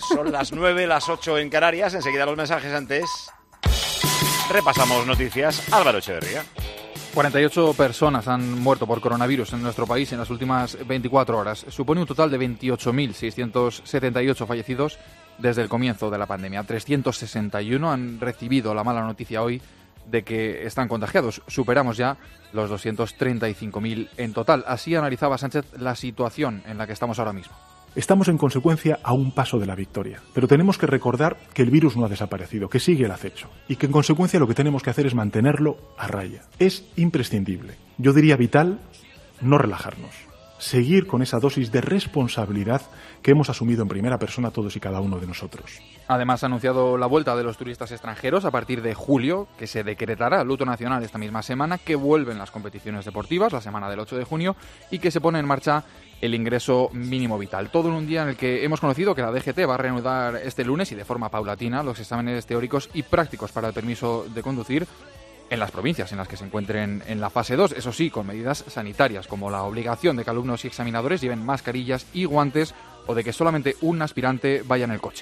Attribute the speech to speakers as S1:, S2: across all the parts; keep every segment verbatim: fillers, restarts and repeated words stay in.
S1: Son las nueve, las ocho en Canarias. Enseguida los mensajes antes. Repasamos noticias. Álvaro Echeverría.
S2: cuarenta y ocho personas han muerto por coronavirus en nuestro país en las últimas veinticuatro horas. Supone un total de veintiocho mil seiscientos setenta y ocho fallecidos desde el comienzo de la pandemia. trescientos sesenta y uno han recibido la mala noticia hoy de que están contagiados. Superamos ya los doscientos treinta y cinco mil en total. Así analizaba Sánchez la situación en la que estamos ahora mismo.
S3: Estamos en consecuencia a un paso de la victoria, pero tenemos que recordar que el virus no ha desaparecido, que sigue el acecho y que en consecuencia lo que tenemos que hacer es mantenerlo a raya. Es imprescindible, yo diría vital, no relajarnos, seguir con esa dosis de responsabilidad que hemos asumido en primera persona todos y cada uno de nosotros.
S2: Además, ha anunciado la vuelta de los turistas extranjeros a partir de julio, que se decretará luto nacional esta misma semana, que vuelven las competiciones deportivas la semana del ocho de junio y que se pone en marcha el ingreso mínimo vital. Todo en un día en el que hemos conocido que la D G T va a reanudar este lunes y de forma paulatina los exámenes teóricos y prácticos para el permiso de conducir en las provincias en las que se encuentren en la fase dos, eso sí, con medidas sanitarias, como la obligación de que alumnos y examinadores lleven mascarillas y guantes o de que solamente un aspirante vaya en el coche.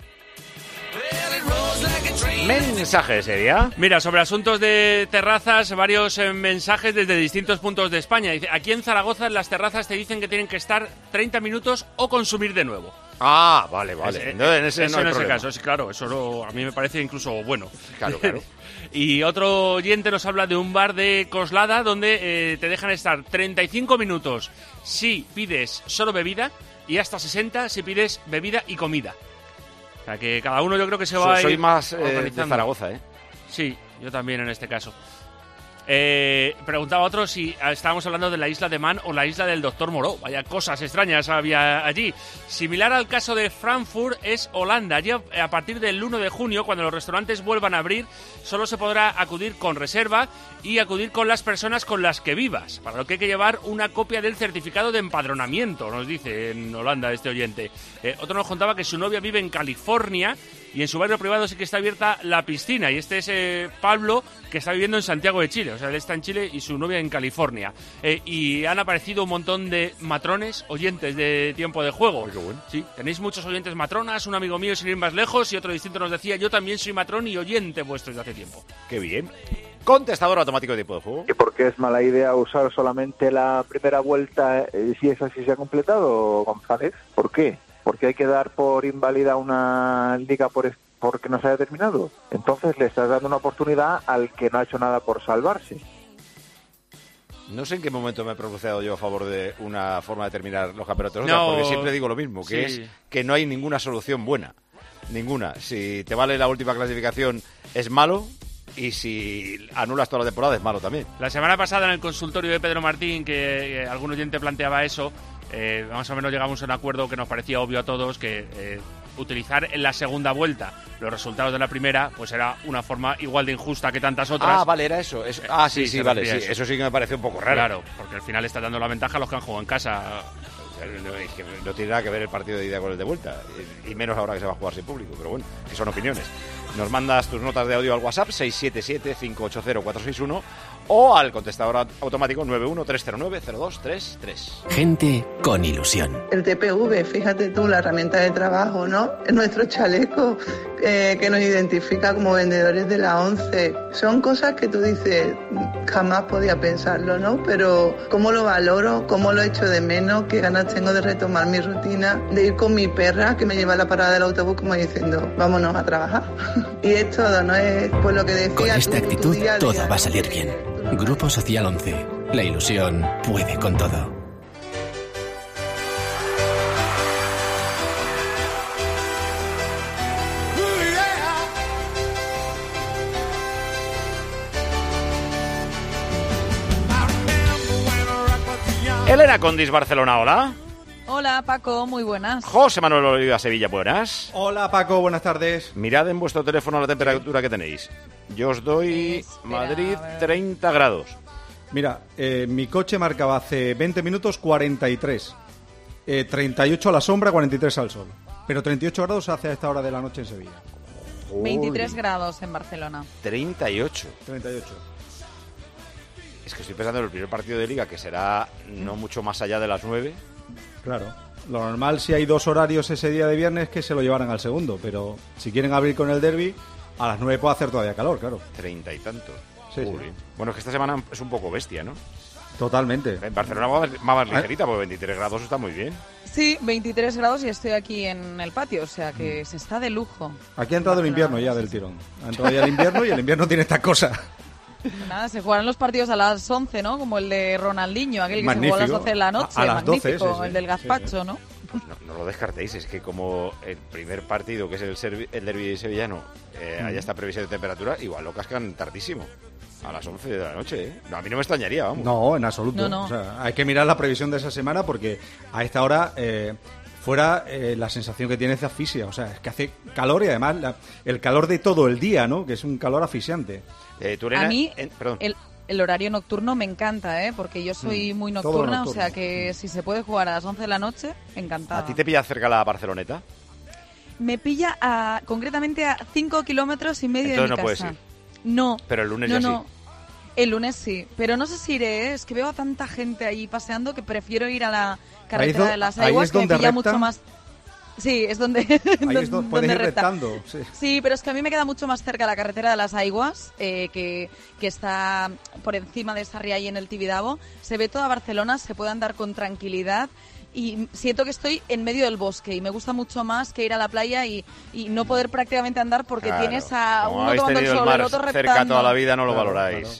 S1: Mensaje sería.
S4: Mira, sobre asuntos de terrazas, varios eh, mensajes desde distintos puntos de España. Dice, aquí en Zaragoza en las terrazas te dicen que tienen que estar treinta minutos o consumir de nuevo.
S1: Ah, vale, vale.
S4: Ese,
S1: Entonces, en ese
S4: eso
S1: no hay
S4: en ese
S1: problema.
S4: caso, sí, claro, eso lo- a mí me parece incluso bueno.
S1: Claro, claro.
S4: Y otro oyente nos habla de un bar de Coslada donde eh, te dejan estar treinta y cinco minutos si pides solo bebida y hasta sesenta si pides bebida y comida. O sea que cada uno yo creo que se va
S1: So-
S4: a
S1: soy
S4: ir
S1: más eh, de
S4: organizando.
S1: Zaragoza, ¿eh?
S4: Sí, yo también en este caso. Eh, preguntaba otro si estábamos hablando de la isla de Man o la isla del Doctor Moreau. Vaya cosas extrañas había allí. Similar al caso de Frankfurt es Holanda. Allí a partir del uno de junio, cuando los restaurantes vuelvan a abrir, solo se podrá acudir con reserva y acudir con las personas con las que vivas, para lo que hay que llevar una copia del certificado de empadronamiento, nos dice en Holanda este oyente. Eh, otro nos contaba que su novia vive en California y en su barrio privado sí que está abierta la piscina. Y este es eh, Pablo, que está viviendo en Santiago de Chile. O sea, él está en Chile y su novia en California. Eh, y han aparecido un montón de matrones oyentes de Tiempo de Juego.
S1: Ay, qué bueno.
S4: Sí, tenéis muchos oyentes matronas. Un amigo mío, sin ir más lejos, y otro distinto nos decía, yo también soy matrón y oyente vuestro desde hace tiempo.
S1: Qué bien. Contestador automático de Tiempo de Juego.
S5: ¿Y por qué es mala idea usar solamente la primera vuelta eh, si esa sí se ha completado, González? ¿Por qué? ¿Porque hay que dar por inválida una liga por es- porque no se ha terminado? Entonces le estás dando una oportunidad al que no ha hecho nada por salvarse.
S1: No sé en qué momento me he pronunciado yo a favor de una forma de terminar los campeonatos,
S4: No.
S1: porque siempre digo lo mismo, que
S4: Sí.
S1: es que no hay ninguna solución buena. Ninguna. Si te vale la última clasificación es malo y si anulas toda la temporada es malo también.
S4: La semana pasada en el consultorio de Pedro Martín, que eh, algún oyente planteaba eso, eh, más o menos llegamos a un acuerdo que nos parecía obvio a todos, que eh, utilizar en la segunda vuelta los resultados de la primera, pues era una forma igual de injusta que tantas otras.
S1: Ah, vale, era eso. eso. Ah, sí,
S4: Sí,
S1: sí,
S4: se
S1: vale,
S4: refería
S1: sí.
S4: a eso.
S1: Eso sí que me parece un poco raro.
S4: Claro, porque al final está dando la ventaja a los que han jugado en casa.
S1: No, es que no tiene nada que ver el partido de ida con el de vuelta, y menos ahora que se va a jugar sin público, pero bueno, que son opiniones. Nos mandas tus notas de audio al WhatsApp seis siete siete, cinco ocho cero, cuatro seis uno o al contestador automático nueve uno tres cero nueve, cero dos tres tres.
S6: Gente con ilusión.
S7: El T P V, fíjate tú, la herramienta de trabajo, ¿no? Es nuestro chaleco eh, que nos identifica como vendedores de la ONCE. Son cosas que tú dices, jamás podía pensarlo, ¿no? Pero cómo lo valoro, cómo lo echo de menos, qué ganas tengo de retomar mi rutina, de ir con mi perra que me lleva a la parada del autobús como diciendo, vámonos a trabajar. Y es todo, ¿no? Es pues lo que decía.
S6: Con esta
S7: tu- tu
S6: actitud
S7: día a día,
S6: todo va a
S7: ¿no?
S6: salir bien. Grupo Social once. La ilusión puede con todo.
S1: Elena Condis, Barcelona, hola.
S8: Hola Paco, muy buenas.
S1: José Manuel Oliva, Sevilla, buenas.
S9: Hola Paco, buenas tardes.
S1: Mirad en vuestro teléfono la temperatura que tenéis. Yo os doy
S8: Espera,
S1: Madrid
S8: a ver.
S1: treinta grados.
S9: Mira, eh, mi coche marcaba hace veinte minutos cuarenta y tres. Eh, treinta y ocho a la sombra, cuarenta y tres al sol. Pero treinta y ocho grados hace a esta hora de la noche en Sevilla.
S8: veintitrés
S1: Uy,
S8: grados en Barcelona.
S1: treinta y ocho.
S9: treinta y ocho.
S1: Es que estoy pensando en el primer partido de Liga, que será no mucho más allá de las nueve.
S9: Claro. Lo normal, si hay dos horarios ese día de viernes, que se lo llevaran al segundo. Pero si quieren abrir con el derbi, a las nueve puede hacer todavía calor, claro.
S1: Treinta y tantos.
S9: Sí, sí.
S1: Bueno, es que esta semana es un poco bestia, ¿no?
S9: Totalmente.
S1: En Barcelona va más, va más ligerita, porque veintitrés grados está muy bien.
S8: Sí, veintitrés grados y estoy aquí en el patio, o sea que se está de lujo.
S9: Aquí ha entrado el invierno ya del tirón. Ha entrado ya el invierno y el invierno tiene esta cosa.
S8: Nada, se jugarán los partidos a las once, ¿no? Como el de Ronaldinho, aquel que
S9: Magnífico.
S8: se jugó a las doce de la noche.
S9: A- a las doce,
S8: Magnífico,
S9: sí, sí.
S8: el del gazpacho,
S9: Sí, sí.
S8: ¿no?
S1: Pues no, no lo descartéis, es que como el primer partido, que es el, servi- el derbi sevillano, eh,
S9: Mm.
S1: haya esta previsión de temperatura, igual lo cascan tardísimo. A las once de la noche, ¿eh? No, a mí no me extrañaría, vamos.
S9: No, en absoluto.
S8: No, no.
S9: O sea, hay que mirar la previsión de esa semana porque a esta hora eh, fuera eh, la sensación que tiene es de asfixia. O sea, es que hace calor y además la- el calor de todo el día, ¿no? Que es un calor asfixiante.
S1: Eh, tú,
S8: A
S1: Elena,
S8: mí
S1: en- perdón.
S8: el, el horario nocturno me encanta, ¿eh? Porque yo soy
S9: Mm,
S8: muy
S9: todo lo
S8: nocturna, o
S9: nocturno.
S8: sea que si se puede jugar a las once de la noche, encantada.
S1: ¿A ti te pilla cerca la Barceloneta?
S8: Me pilla a, concretamente a cinco kilómetros y medio
S1: Entonces
S8: de mi
S1: no puedes
S8: casa.
S1: ir.
S8: No.
S1: Pero el lunes
S8: no,
S1: ya
S8: no.
S1: sí.
S8: El lunes sí, pero no sé si iré, ¿eh? Es que veo a tanta gente ahí paseando que prefiero ir a la carretera
S9: do-
S8: de las
S9: ahí
S8: Aguas,
S9: es
S8: que me
S9: donde
S8: pilla
S9: recta.
S8: mucho más... Sí, es donde,
S9: Ahí es donde puedes ir
S8: recta.
S9: rectando. Sí.
S8: Sí, pero es que a mí me queda mucho más cerca la carretera de las Aiguas, eh, que, que está por encima de Sarriá y en el Tibidabo. Se ve toda Barcelona, se puede andar con tranquilidad y siento que estoy en medio del bosque y me gusta mucho más que ir a la playa y, y no poder prácticamente andar porque
S1: Claro.
S8: tienes a
S1: Como
S8: uno
S1: habéis
S8: tomando el
S1: tenido
S8: sol,
S1: el
S8: el
S1: mar
S8: otro
S1: cerca
S8: reptando.
S1: toda la vida, no lo
S9: Claro,
S1: valoráis.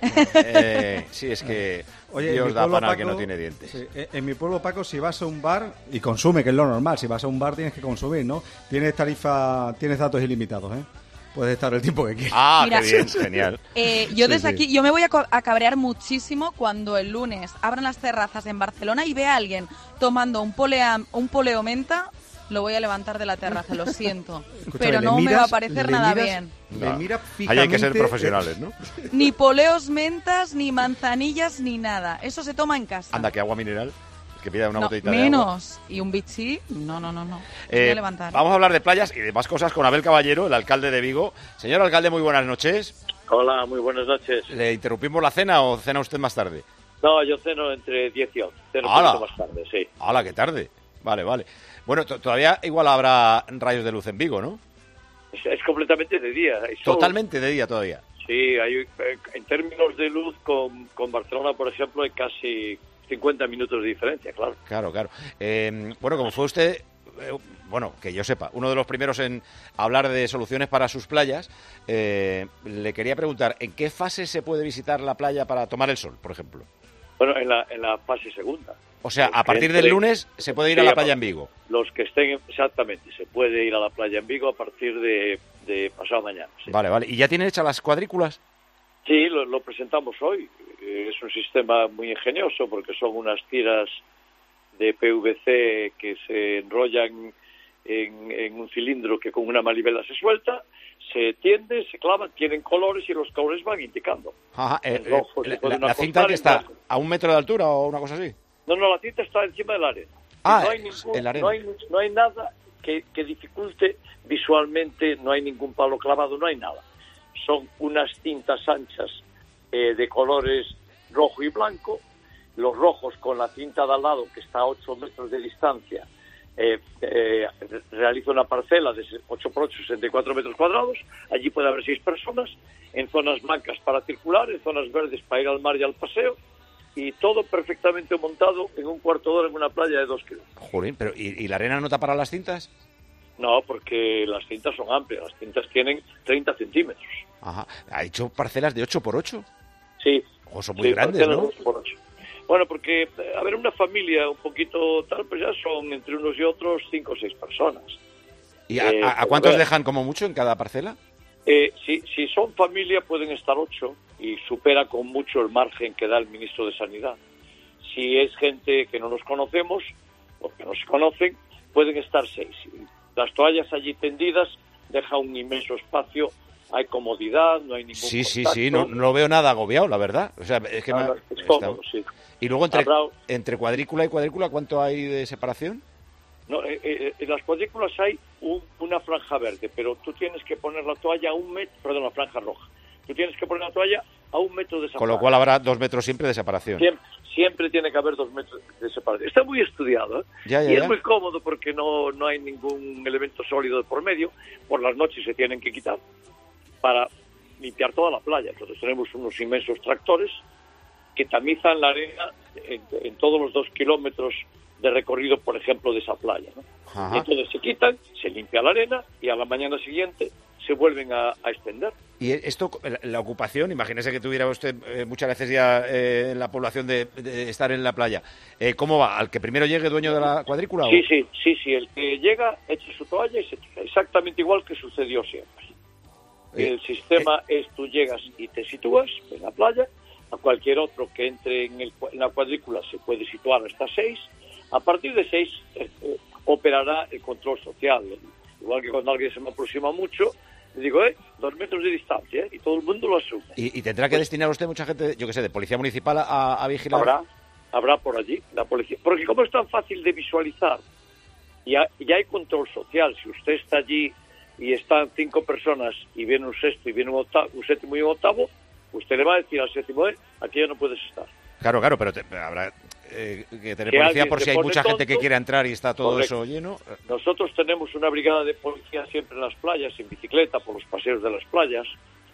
S1: Eh, sí, es que
S9: Oye, en
S1: Dios
S9: mi
S1: da
S9: pueblo,
S1: pan al que
S9: Paco,
S1: no tiene dientes.
S9: sí, eh, en mi pueblo, Paco, si vas a un bar y consume, que es lo normal, si vas a un bar tienes que consumir, ¿no? Tienes tarifa, tienes datos ilimitados, ¿eh? Puedes estar el tiempo que quieras.
S1: Ah,
S8: Mira,
S1: qué bien, genial.
S8: Eh, yo
S9: Sí,
S8: desde
S9: sí.
S8: aquí, yo me voy a, co- a cabrear muchísimo cuando el lunes abran las terrazas en Barcelona y vea a alguien tomando un, polea, un poleo menta, lo voy a levantar de la terraza, lo siento.
S9: Escúchame,
S8: pero
S9: le
S8: no me
S9: miras-
S8: va a parecer
S9: le
S8: nada
S9: miras-
S8: bien.
S9: Le
S1: No.
S9: mira
S1: Ahí hay que ser
S9: fijamente-
S1: profesionales, ¿no?
S8: Ni poleos mentas, ni manzanillas, ni nada. Eso se toma en casa.
S1: Anda, que agua mineral. Que pida una
S8: No,
S1: botellita de agua.
S8: menos. Y un bichi, no, no, no, no. Lo
S1: Eh,
S8: voy a levantar.
S1: vamos a hablar de playas y de más cosas con Abel Caballero, el alcalde de Vigo. Señor alcalde, muy buenas noches.
S10: Hola, muy buenas noches.
S1: ¿Le interrumpimos la cena o cena usted más tarde?
S10: No, yo ceno entre diez y once. Ceno un
S1: ¡Hala!
S10: poquito más tarde, sí.
S1: ¡Hala, qué tarde! Vale, vale. Bueno, to- todavía igual habrá rayos de luz en Vigo, ¿no?
S10: Es, es completamente de día. Hay sol.
S1: Totalmente de día todavía.
S10: Sí, hay, eh, en términos de luz con, con Barcelona, por ejemplo, hay casi cincuenta minutos de diferencia, claro.
S1: Claro, claro. Eh, bueno, como fue usted, eh, bueno, que yo sepa, uno de los primeros en hablar de soluciones para sus playas, eh, le quería preguntar, ¿en qué fase se puede visitar la playa para tomar el sol, por ejemplo?
S10: Bueno, en la, en la fase segunda.
S1: O sea,
S10: Los
S1: a
S10: que
S1: partir del
S10: entren-
S1: lunes se puede ir
S10: Sí,
S1: a la
S10: a
S1: playa
S10: par-
S1: en Vigo.
S10: Los que estén, exactamente, se puede ir a la playa en Vigo a partir de, de pasado mañana. Sí,
S1: Vale, vale. ¿Y ya tienen hechas las cuadrículas?
S10: Sí, lo, lo presentamos hoy. Eh, Es un sistema muy ingenioso porque son unas tiras de P V C que se enrollan en, en un cilindro que con una manivela se suelta, se tiende, se clavan, tienen colores y los colores van indicando.
S1: Ajá, eh,
S10: En rojo
S1: eh,
S10: se
S1: la,
S10: pueden
S1: la cinta
S10: acostar,
S1: que
S10: en
S1: está
S10: rojo.
S1: a un metro de altura o una cosa así.
S10: No, no, la cinta está encima del arena.
S1: Ah,
S10: no hay,
S1: es
S10: ningún-
S1: en la arena.
S10: no hay, no hay nada que, que dificulte visualmente, no hay ningún palo clavado, no hay nada. Son unas cintas anchas eh, de colores rojo y blanco, los rojos con la cinta de al lado que está a ocho metros de distancia, eh, eh, realiza una parcela de ocho por ocho, sesenta y cuatro metros cuadrados, allí puede haber seis personas, en zonas blancas para circular, en zonas verdes para ir al mar y al paseo, y todo perfectamente montado en un cuarto de hora en una playa de dos kilómetros.
S1: Jolín, pero ¿y, y la arena no tapará las cintas?
S10: No, porque las cintas son amplias, las cintas tienen treinta centímetros.
S1: Ajá. ¿Ha hecho parcelas de ocho por ocho?
S10: Sí.
S1: Oh, son muy
S10: Sí,
S1: grandes,
S10: parcelas
S1: ¿no?
S10: de ocho por ocho. Bueno, porque, eh, a ver, una familia un poquito tal, pues ya son entre unos y otros cinco o seis personas.
S1: ¿Y a,
S10: Eh,
S1: a- a
S10: pues,
S1: cuántos
S10: a ver,
S1: dejan como mucho en cada parcela?
S10: Eh, si, si son familia pueden estar ocho y supera con mucho el margen que da el ministro de Sanidad. Si es gente que no nos conocemos o que no se conocen, pueden estar seis. Las toallas allí tendidas dejan un inmenso espacio, hay comodidad, no hay ningún
S1: Sí, sí,
S10: contacto.
S1: sí, no, no lo veo nada agobiado, la verdad. O sea, es que
S10: No,
S1: me ha-
S10: no, es
S1: está-
S10: cómodo, sí.
S1: Y luego entre,
S10: Habrá-
S1: entre cuadrícula y cuadrícula, ¿cuánto hay de separación?
S10: No, eh, eh, en las cuadrículas hay un- una franja verde, pero tú tienes que poner la toalla a un metro, perdón, la franja roja. Tú tienes que poner la toalla a un metro de
S1: Con
S10: separación.
S1: lo cual habrá dos metros siempre de separación.
S10: Siempre, siempre tiene que haber dos metros de separación. Está muy estudiado, ¿eh?
S1: Ya, ya,
S10: y
S1: ya.
S10: es muy cómodo porque no, no hay ningún elemento sólido de por medio. Por las noches se tienen que quitar para limpiar toda la playa. Entonces tenemos unos inmensos tractores que tamizan la arena en, en todos los dos kilómetros de recorrido, por ejemplo, de esa playa, ¿no?
S1: Ajá.
S10: Y entonces se quitan, se limpia la arena y a la mañana siguiente se vuelven a, a extender.
S1: Y esto, la, la ocupación, imagínese que tuviera usted eh, muchas veces ya eh, en la población de, de estar en la playa. Eh, ¿Cómo va? ¿Al que primero llegue dueño de la cuadrícula?
S10: Sí,
S1: o?
S10: sí, sí, sí. El que llega echa su toalla y se tira. Exactamente igual que sucedió siempre.
S1: Eh,
S10: el sistema
S1: eh,
S10: es tú llegas y te sitúas en la playa. A cualquier otro que entre en, el, en la cuadrícula se puede situar hasta seis. A partir de seis eh, eh, operará el control social. Igual que cuando alguien se me aproxima mucho, le digo, eh, dos metros de distancia, ¿eh? Y todo el mundo lo asume.
S1: ¿Y, y tendrá que
S10: Pues,
S1: destinar usted mucha gente, yo qué sé, de policía municipal a, a vigilar?
S10: Habrá, habrá por allí la policía. Porque como es tan fácil de visualizar, ya, ya hay control social. Si usted está allí y están cinco personas y viene un sexto y viene un, octavo, un séptimo y un octavo, usted le va a decir al séptimo, eh, aquí ya no puedes estar.
S1: Claro, claro, pero te, habrá eh, que tener
S10: Que
S1: policía
S10: alguien
S1: por
S10: se
S1: si hay
S10: pone
S1: mucha gente
S10: tonto.
S1: que quiera entrar y está todo
S10: Correcto.
S1: eso lleno.
S10: Nosotros tenemos una brigada de policía siempre en las playas, en bicicleta, por los paseos de las playas,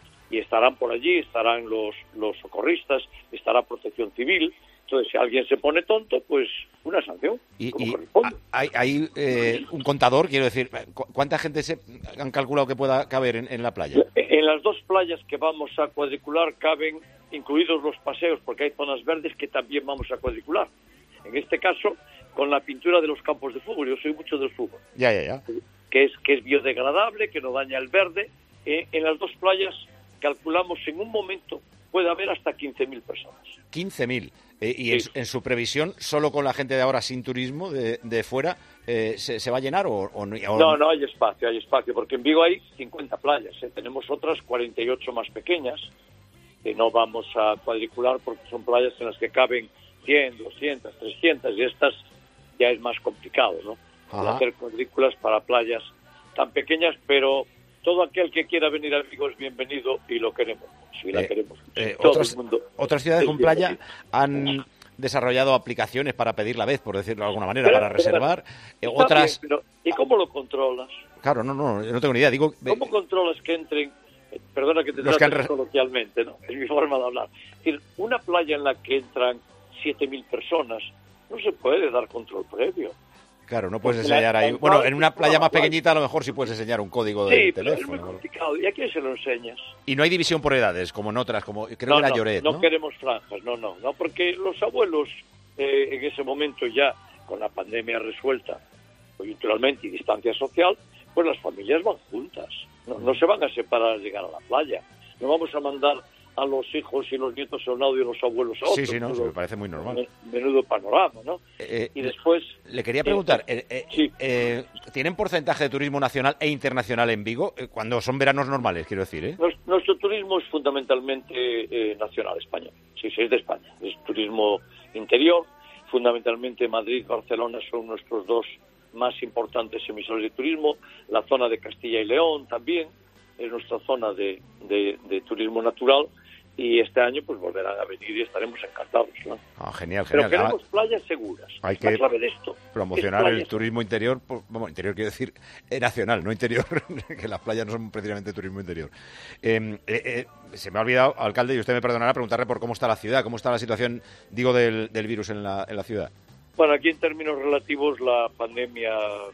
S10: y estarán por allí, estarán los, los socorristas, estará Protección Civil. Entonces, si alguien se pone tonto, pues una sanción.
S1: Y,
S10: como
S1: y
S10: corresponde.
S1: hay, hay eh, un contador, quiero decir, ¿cu- ¿cuánta gente se han calculado que pueda caber en, en la playa?
S10: En las dos playas que vamos a cuadricular caben, incluidos los paseos, porque hay zonas verdes que también vamos a cuadricular. En este caso, con la pintura de los campos de fútbol. Yo soy mucho del fútbol.
S1: Ya, ya, ya.
S10: Que es, que es biodegradable, que no daña el verde. Eh, en las dos playas calculamos en un momento puede haber hasta quince mil personas.
S1: quince mil. Eh, y en,
S10: Sí.
S1: su- en su previsión, solo con la gente de ahora sin turismo, de, de fuera, eh, ¿se, se va a llenar o, o no? o-
S10: No, no hay espacio, hay espacio, porque en Vigo hay cincuenta playas. ¿eh? Tenemos otras cuarenta y ocho más pequeñas que no vamos a cuadricular porque son playas en las que caben cien, doscientas, trescientas y estas ya es más complicado, ¿no?
S1: Ajá.
S10: Hacer cuadrículas para playas tan pequeñas, pero todo aquel que quiera venir a Vigo es bienvenido y lo queremos. Sí, la
S1: Eh,
S10: queremos.
S1: eh,
S10: Todo
S1: otras,
S10: el mundo
S1: otras ciudades
S10: es
S1: con playa
S10: bienvenido.
S1: han desarrollado aplicaciones para pedir la vez, por decirlo de alguna manera,
S10: Pero-
S1: para reservar. Eh,
S10: Está
S1: otras,
S10: bien, pero ¿y cómo lo controlas?
S1: claro, no, no, yo no tengo ni idea. Digo, eh,
S10: ¿Cómo controlas que entren? eh, Perdona que te
S1: Los que
S10: trate
S1: han re-
S10: coloquialmente, ¿no? Es mi forma de hablar. Es decir, una playa en la que entran siete mil personas, no se puede dar control previo.
S1: claro, no puedes
S10: Porque la-
S1: enseñar ahí.
S10: la-
S1: Bueno, en una
S10: la-
S1: playa más
S10: la-
S1: pequeñita a lo mejor sí puedes enseñar un código
S10: Sí,
S1: de
S10: pero es muy
S1: teléfono.
S10: complicado. ¿Y a quién se lo enseñas?
S1: Y no hay división por edades, como en otras, como creo
S10: no,
S1: que era
S10: no,
S1: Lloret,
S10: no
S1: ¿no?
S10: queremos franjas, no, no, no, porque los abuelos eh, en ese momento ya, con la pandemia resuelta coyunturalmente y distancia social, pues las familias van juntas, no, no se van a separar al llegar a la playa. No vamos a mandar a los hijos y los nietos a un lado y a los abuelos a otro.
S1: Sí, sí, no,
S10: Menudo-
S1: me parece muy normal.
S10: Menudo panorama, ¿no?
S1: Eh,
S10: Y después...
S1: Le quería
S10: eh,
S1: preguntar, eh, eh,
S10: sí.
S1: eh, ¿tienen porcentaje de turismo nacional e internacional en Vigo? Eh, cuando son veranos normales, quiero decir, ¿eh?
S10: Nos- Nuestro turismo es fundamentalmente eh, nacional español. Sí, sí, es de España. Es turismo interior. Fundamentalmente Madrid, Barcelona son nuestros dos más importantes emisores de turismo. La zona de Castilla y León también es nuestra zona de, de- de turismo natural. Y este año pues volverán a venir y estaremos encantados, ¿no?
S1: Ah, genial,
S10: Pero
S1: genial.
S10: queremos playas seguras.
S1: Hay
S10: La
S1: que
S10: clave de esto
S1: promocionar
S10: es
S1: el
S10: playas.
S1: turismo interior, por- bueno, interior quiero decir eh, nacional, no interior, que las playas no son precisamente turismo interior. Eh, eh, eh, se me ha olvidado, alcalde, y usted me perdonará, preguntarle por cómo está la ciudad, cómo está la situación, digo, del, del virus en la, en la ciudad.
S10: Bueno, aquí en términos relativos la pandemia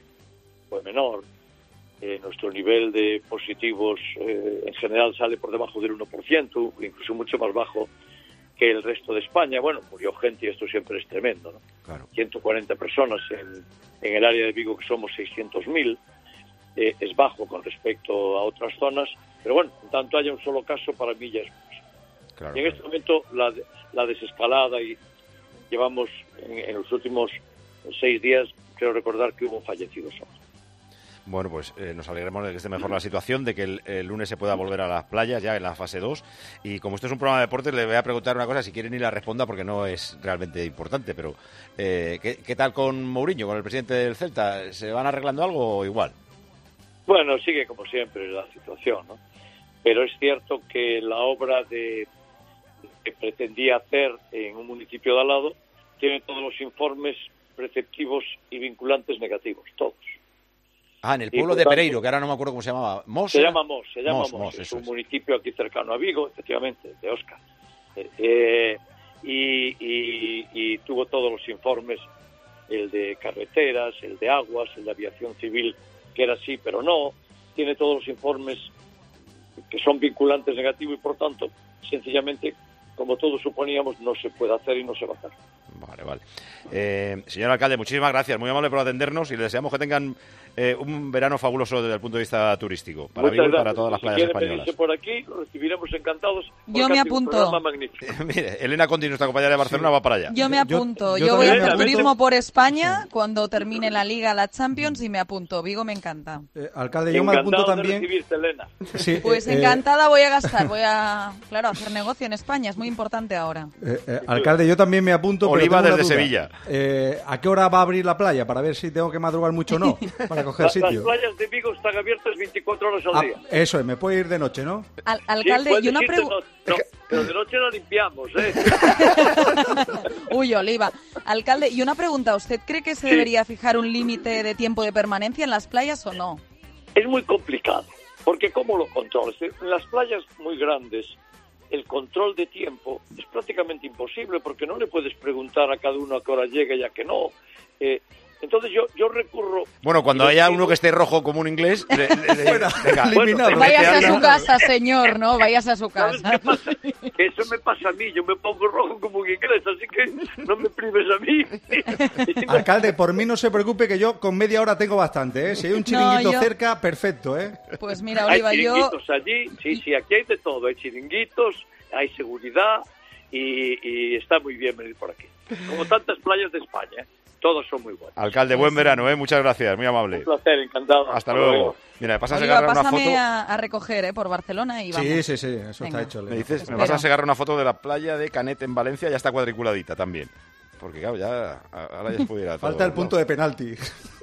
S10: fue menor. Eh, nuestro nivel de positivos eh, en general sale por debajo del uno por ciento, incluso mucho más bajo que el resto de España. Bueno, murió gente y esto siempre es tremendo, ¿no?
S1: Claro.
S10: ciento cuarenta personas en, en el área de Vigo, que somos seiscientos mil. Eh, es bajo con respecto a otras zonas, pero bueno, en tanto haya un solo caso, para mí ya es mucho.
S1: Claro,
S10: Y en este momento la, la desescalada, y llevamos en, en los últimos seis días, creo recordar que hubo un fallecido solo.
S1: Bueno, pues eh, nos alegremos de que esté mejor la situación, de que el, el lunes se pueda volver a las playas ya en la fase dos. Y como esto es un programa de deportes, le voy a preguntar una cosa, si quiere ni la responda porque no es realmente importante, pero eh, ¿qué, ¿qué tal con Mourinho, con el presidente del Celta? ¿Se van arreglando algo o igual?
S10: Bueno, sigue como siempre la situación, ¿no? Pero es cierto que la obra de, que pretendía hacer en un municipio de al lado, tiene todos los informes preceptivos y vinculantes negativos, todos.
S1: Ah, en el
S10: Y,
S1: pueblo
S10: por
S1: de
S10: tanto,
S1: Pereiro, que ahora no me acuerdo cómo se llamaba. ¿Mos?
S10: Se
S1: era?
S10: llama Mos, se llama
S1: Mos,
S10: Mos,
S1: Mos,
S10: es
S1: eso
S10: un
S1: es.
S10: municipio aquí cercano a Vigo, efectivamente, de Óscar. Eh, eh, y, y, y tuvo todos los informes, el de carreteras, el de aguas, el de aviación civil, que era sí, pero no. Tiene todos los informes que son vinculantes negativos y, por tanto, sencillamente, como todos suponíamos, no se puede hacer y no se va a hacer.
S1: Vale, vale. Eh, señor alcalde, muchísimas gracias, muy amable por atendernos y le deseamos que tengan eh, un verano fabuloso desde el punto de vista turístico, para
S10: Muchas
S1: Vigo y para
S10: gracias.
S1: todas las
S10: Si
S1: playas
S10: quieren
S1: españolas.
S10: venirse por aquí, lo recibiremos encantados.
S8: Yo
S10: porque
S8: me
S10: ha sido un
S8: apunto.
S10: programa magnífico.
S1: Mire, Elena Conti, nuestra compañera de Barcelona, va para allá.
S8: Yo me apunto.
S9: yo
S8: Yo, voy a
S9: también
S8: hacer
S9: me
S8: turismo
S9: apunto.
S8: por España cuando termine la Liga, la Champions, y me apunto. Vigo me encanta.
S9: Eh, alcalde, yo me apunto
S10: Encantado de
S9: también.
S10: recibirte, Elena.
S9: Sí,
S8: Pues
S9: eh,
S8: encantada voy a gastar. Voy a, claro, hacer negocio en España. Es muy importante ahora.
S9: eh, eh, alcalde, yo también me apunto. pero
S1: Oliva
S9: tengo una
S1: desde
S9: duda.
S1: Sevilla.
S9: Eh, ¿A qué hora va a abrir la playa? Para ver si tengo que madrugar mucho o no, para coger
S10: Las, las
S9: sitio.
S10: playas de Vigo están abiertas veinticuatro horas al
S9: Ah,
S10: día.
S9: eso es, me puedo ir de noche, ¿no?
S8: Al-
S10: Sí,
S8: alcalde,
S10: puedes
S8: y una
S10: irte
S8: pregunta.
S10: no- no, pero de noche la limpiamos, ¿eh?
S8: Uy, Oliva. Alcalde, y una pregunta. ¿Usted cree que se
S10: Sí.
S8: debería fijar un límite de tiempo de permanencia en las playas o no?
S10: Es muy complicado, porque ¿cómo lo controlas? En las playas muy grandes, el control de tiempo es prácticamente imposible, porque no le puedes preguntar a cada uno a qué hora llega y a qué no. Eh, entonces yo, yo recurro...
S1: Bueno, cuando
S10: y
S1: haya
S10: les digo-
S1: uno que esté rojo como un inglés, le- le- le-
S9: Fuera,
S1: venga,
S9: eliminado.
S1: vete
S8: Váyase a
S1: habla-
S8: su casa, señor, ¿no? Váyase a su
S10: ¿Sabes
S8: casa.
S10: qué pasa? Que eso me pasa a mí, yo me pongo rojo como un inglés, así que no me prives a mí.
S9: Alcalde, por mí no se preocupe, que yo con media hora tengo bastante, ¿eh? Si hay un chiringuito
S8: yo-
S9: cerca, perfecto, ¿eh?
S8: Pues mira,
S10: Hay
S8: Oliva, yo...
S10: chiringuitos allí, sí, sí, aquí hay de todo, hay chiringuitos, hay seguridad y, y está muy bien venir por aquí. Como tantas playas de España, ¿eh? Todos son muy buenos.
S1: Alcalde, buen verano, ¿eh? Muchas gracias, muy amable.
S10: Un placer, encantado.
S1: Hasta luego. Mira, me pasas a
S8: Oliva,
S1: agarrar una
S8: pásame
S1: foto.
S8: a, a recoger, ¿eh? Por Barcelona y vamos.
S9: Sí, sí, sí, eso
S8: Venga.
S9: está hecho.
S1: Me dices, me
S8: Espero.
S1: vas a agarrar una foto de la playa de Canet en Valencia, ya está cuadriculadita también. Porque claro, ya ahora ya se puede ir a
S9: Falta
S1: todo,
S9: el punto
S1: ¿no?
S9: de penalti.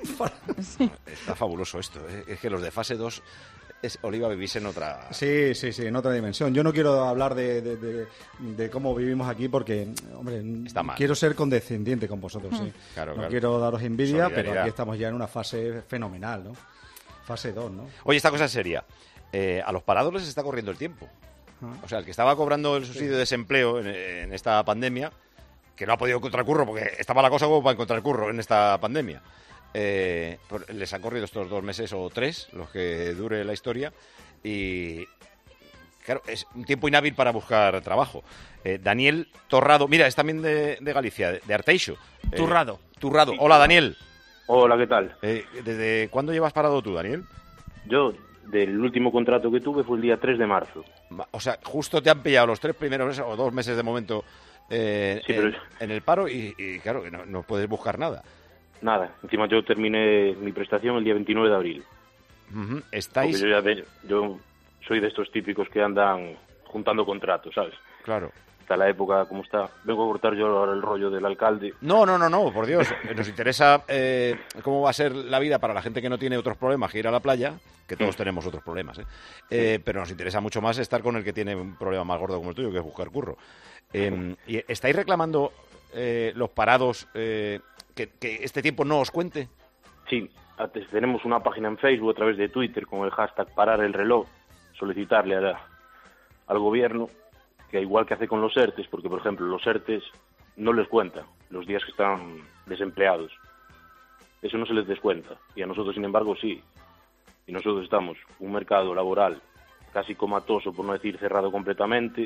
S1: Está fabuloso esto, ¿eh? Es que los de fase dos es Oliva vivís en otra...
S9: Sí, sí, sí, en otra dimensión. Yo no quiero hablar de, de, de- de cómo vivimos aquí porque, hombre,
S1: Está mal.
S9: quiero ser condescendiente con vosotros, sí.
S1: Claro,
S9: no
S1: claro.
S9: quiero daros envidia, pero
S1: Solidaridad.
S9: aquí estamos ya en una fase fenomenal, ¿no? Fase dos, ¿no?
S1: Oye, esta cosa es seria. Eh, a los parados les está corriendo el tiempo. O sea, el que estaba cobrando el subsidio de desempleo en, en esta pandemia, que no ha podido encontrar curro, porque estaba la cosa como para encontrar curro en esta pandemia, eh, pues les han corrido estos dos meses o tres, los que dure la historia, y claro, es un tiempo inhábil para buscar trabajo. Eh, Daniel Torrado, mira, es también de, de Galicia, de, de Arteixo. Eh,
S4: Turrado.
S1: Turrado. Hola, Daniel.
S11: Hola, ¿qué tal?
S1: Eh, ¿Desde cuándo llevas parado tú, Daniel?
S11: Yo, del último contrato que tuve fue el día tres de marzo.
S1: Va- O sea, justo te han pillado los tres primeros meses o dos meses de momento eh,
S11: Sí,
S1: en,
S11: pero-
S1: en el paro y, y, claro, que no, no puedes buscar nada.
S11: Nada, encima yo terminé mi prestación el día veintinueve de abril.
S1: Ujú.
S11: Porque
S1: Estáis...
S11: yo, ya de- yo soy de estos típicos que andan juntando contratos, ¿sabes?
S1: Claro.
S11: Está la época como está. Vengo a cortar yo ahora el rollo del alcalde.
S1: No, no, no, no, por Dios. Nos interesa eh, cómo va a ser la vida para la gente que no tiene otros problemas que ir a la playa, que todos tenemos otros problemas, ¿eh? Eh, pero nos interesa mucho más estar con el que tiene un problema más gordo como el tuyo, que es buscar curro. Eh, ¿y estáis reclamando eh, los parados eh, que, que este tiempo no os cuente?
S11: Sí, antes tenemos una página en Facebook a través de Twitter con el hashtag parar el reloj, solicitarle a la- al gobierno que igual que hace con los ERTES, porque por ejemplo los ERTES no les cuenta los días que están desempleados. Eso no se les descuenta. Y a nosotros, sin embargo, sí. Y nosotros estamos un mercado laboral casi comatoso, por no decir cerrado completamente.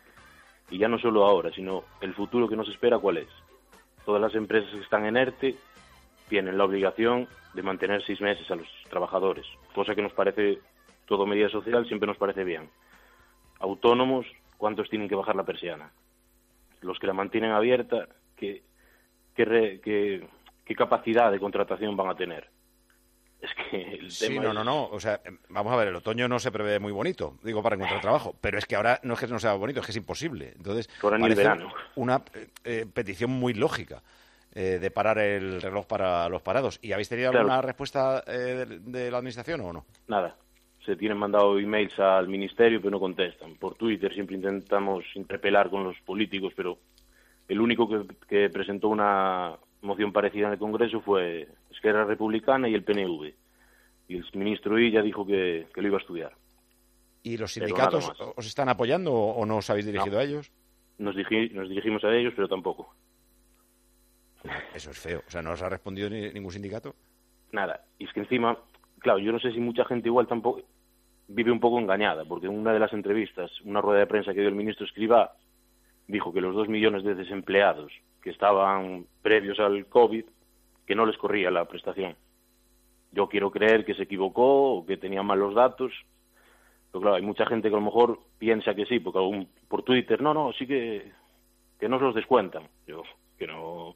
S11: Y ya no solo ahora, sino el futuro que nos espera, ¿cuál es? Todas las empresas que están en ERTE tienen la obligación de mantener seis meses a los trabajadores, cosa que nos parece, todo medida social siempre nos parece bien. Autónomos, ¿cuántos tienen que bajar la persiana? Los que la mantienen abierta, ¿qué, qué, re- qué- qué capacidad de contratación van a tener? Es que el
S1: Sí,
S11: tema
S1: no,
S11: es-
S1: no, no. O sea, em, vamos a ver, el otoño no se prevé muy bonito, digo, para encontrar trabajo. Pero es que ahora no es que no sea bonito, es que es imposible. Entonces,
S11: Ahora ni el
S1: parece
S11: verano.
S1: una eh, eh, petición muy lógica eh, de parar el reloj para los parados. ¿Y habéis tenido
S11: Claro.
S1: alguna respuesta eh, de, de la administración o no?
S11: Nada. se tienen mandado emails al ministerio, pero no contestan. Por Twitter siempre intentamos interpelar con los políticos, pero el único que, que presentó una moción parecida en el Congreso fue Esquerra Republicana y el P N V. Y el ministro Illa dijo que, que lo iba a estudiar.
S1: ¿Y los sindicatos os están apoyando o no os habéis dirigido
S11: no.
S1: a ellos?
S11: Nos, digi- nos dirigimos a ellos, pero tampoco.
S1: Eso es feo. O sea, ¿no os ha respondido ni, ningún sindicato?
S11: Nada. Y es que encima, claro, yo no sé si mucha gente igual tampoco vive un poco engañada, porque en una de las entrevistas, una rueda de prensa que dio el ministro Escrivá, dijo que los dos millones de desempleados que estaban previos al COVID, que no les corría la prestación. Yo quiero creer que se equivocó o que tenía mal los datos, pero claro, hay mucha gente que a lo mejor piensa que sí, porque aún por Twitter, no, no, sí que, que no se los descuentan. Yo, que no...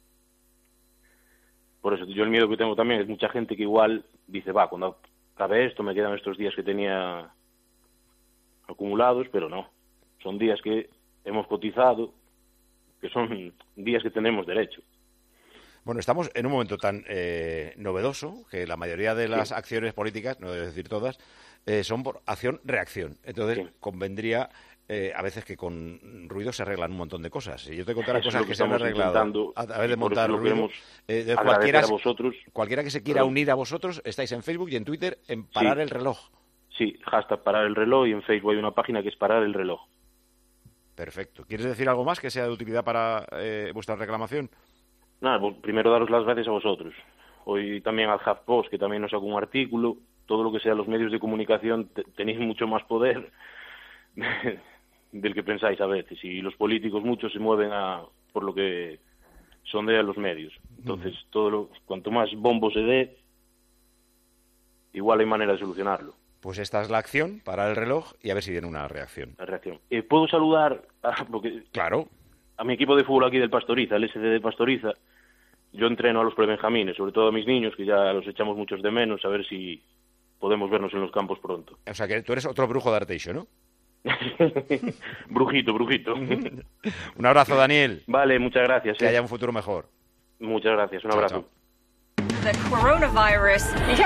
S11: Por eso, yo el miedo que tengo también es mucha gente que igual dice, va, cuando acabe esto me quedan estos días que tenía acumulados, pero no. Son días que hemos cotizado, que son días que tenemos derecho.
S1: Bueno, estamos en un momento tan eh, novedoso que la mayoría de las
S11: Sí.
S1: acciones políticas, no debo decir todas, eh, son por acción-reacción. Entonces,
S11: Sí.
S1: convendría eh, a veces que con ruido se arreglan un montón de cosas. Si yo te contara
S11: Eso es
S1: cosas
S11: lo
S1: que,
S11: que
S1: se han
S11: estamos
S1: arreglado
S11: intentando,
S1: a través de
S11: y por
S1: montar
S11: eso lo
S1: ruido,
S11: queremos
S1: eh, de
S11: agradecer
S1: cualquiera,
S11: a vosotros.
S1: cualquiera que se quiera
S11: Perdón.
S1: unir a vosotros, estáis en Facebook y en Twitter en Parar
S11: Sí.
S1: el Reloj.
S11: Sí, hashtag Parar el Reloj, y en Facebook hay una página que es Parar el Reloj.
S1: Perfecto. ¿Quieres decir algo más que sea de utilidad para eh, vuestra reclamación?
S11: Nada, pues primero daros las gracias a vosotros. Hoy también al HuffPost, que también nos sacó un artículo. Todo lo que sea los medios de comunicación te- tenéis mucho más poder del que pensáis a veces. Y los políticos muchos se mueven a por lo que sondean los medios. Entonces, todo lo, cuanto más bombo se dé, igual hay manera de solucionarlo.
S1: Pues esta es la acción, Parar el Reloj, y a ver si viene una reacción.
S11: La reacción. Eh, ¿Puedo saludar a, porque
S1: Claro.
S11: a mi equipo de fútbol aquí del Pastoriza, el S D de Pastoriza? Yo entreno a los prebenjamines, sobre todo a mis niños, que ya los echamos muchos de menos, a ver si podemos vernos en los campos pronto.
S1: O sea, que tú eres otro brujo de Arteixo, ¿no?
S11: brujito, brujito.
S1: Un abrazo, Daniel.
S11: Vale, muchas gracias.
S1: Que
S11: eh.
S1: haya un futuro mejor.
S11: Muchas gracias, un
S1: Chao,
S11: abrazo.
S1: chao.
S12: The coronavirus.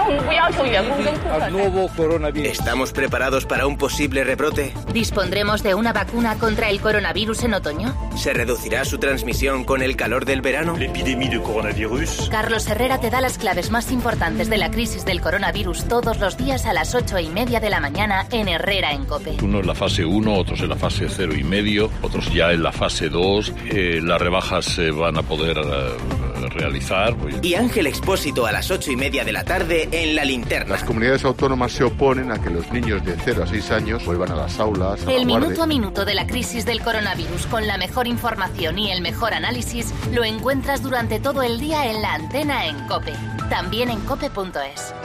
S13: Al nuevo coronavirus.
S14: ¿Estamos preparados para un posible rebrote?
S15: ¿Dispondremos de una vacuna contra el coronavirus en otoño?
S14: ¿Se reducirá su transmisión con el calor del verano?
S16: L'épidémie de coronavirus.
S15: Carlos Herrera te da las claves más importantes de la crisis del coronavirus todos los días a las ocho y media de la mañana en Herrera en COPE.
S17: Uno en la fase uno, otros en la fase cero y medio, otros ya en la fase dos. Eh, las rebajas se van a poder eh, realizar.
S14: Y Ángel Expósito a las ocho y media de la tarde en La Linterna.
S18: Las comunidades autónomas se oponen a que los niños de cero a seis años vuelvan a las aulas. A
S15: El
S18: la guardia.
S15: minuto a minuto de la crisis del coronavirus con la mejor información y el mejor análisis lo encuentras durante todo el día en la antena en COPE. También en cope punto es.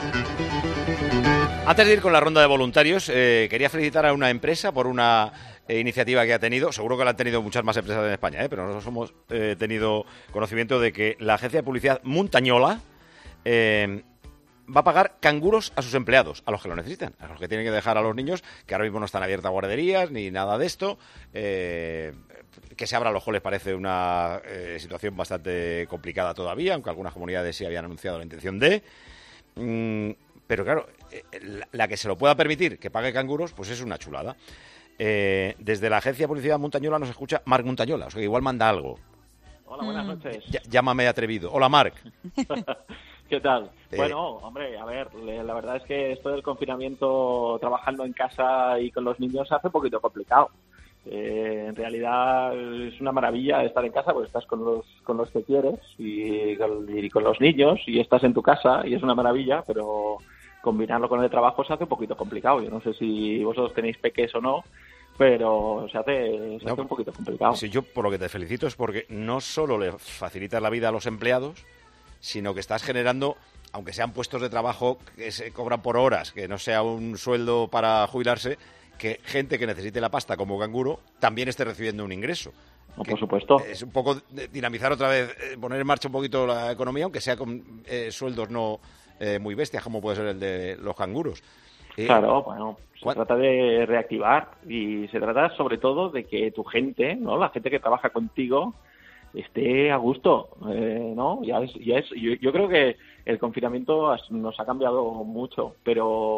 S1: Antes de ir con la ronda de voluntarios, eh, quería felicitar a una empresa por una eh, iniciativa que ha tenido. Seguro que la han tenido muchas más empresas en España, ¿eh? Pero nosotros hemos eh, tenido conocimiento de que la agencia de publicidad Montañola eh, va a pagar canguros a sus empleados, a los que lo necesitan, a los que tienen que dejar a los niños, que ahora mismo no están abiertas guarderías ni nada de esto. Eh, que se abran los coles parece una eh, situación bastante complicada todavía, aunque algunas comunidades sí habían anunciado la intención de... Mm, pero claro, eh, la, la que se lo pueda permitir que pague canguros, pues es una chulada. Eh, desde la agencia de publicidad Montañola nos escucha Marc Montañola, o sea que igual manda algo.
S19: Hola, buenas noches.
S1: Ll- llámame atrevido. Hola, Marc.
S19: ¿Qué tal?
S1: Eh,
S19: Bueno, hombre, a ver, le- la verdad es que esto del confinamiento, trabajando en casa y con los niños, se hace un poquito complicado. Eh, en realidad es una maravilla estar en casa porque estás con los con los que quieres y con, y con los niños y estás en tu casa y es una maravilla, pero combinarlo con el trabajo se hace un poquito complicado. Yo no sé si vosotros tenéis peques o no, pero se hace, se
S1: No,
S19: hace un poquito complicado.
S1: Sí, yo por lo que te felicito es porque no solo le facilitas la vida a los empleados, sino que estás generando, aunque sean puestos de trabajo que se cobran por horas, que no sea un sueldo para jubilarse, que gente que necesite la pasta como canguro también esté recibiendo un ingreso.
S19: No, por supuesto.
S1: Es un poco de- dinamizar otra vez, eh, poner en marcha un poquito la economía, aunque sea con eh, sueldos no eh, muy bestias, como puede ser el de los canguros. Eh,
S19: Claro, bueno, se trata de reactivar y se trata sobre todo de que tu gente, ¿no? La gente que trabaja contigo esté a gusto, eh, ¿no? Ya es, ya es, yo, yo creo que el confinamiento has- nos ha cambiado mucho, pero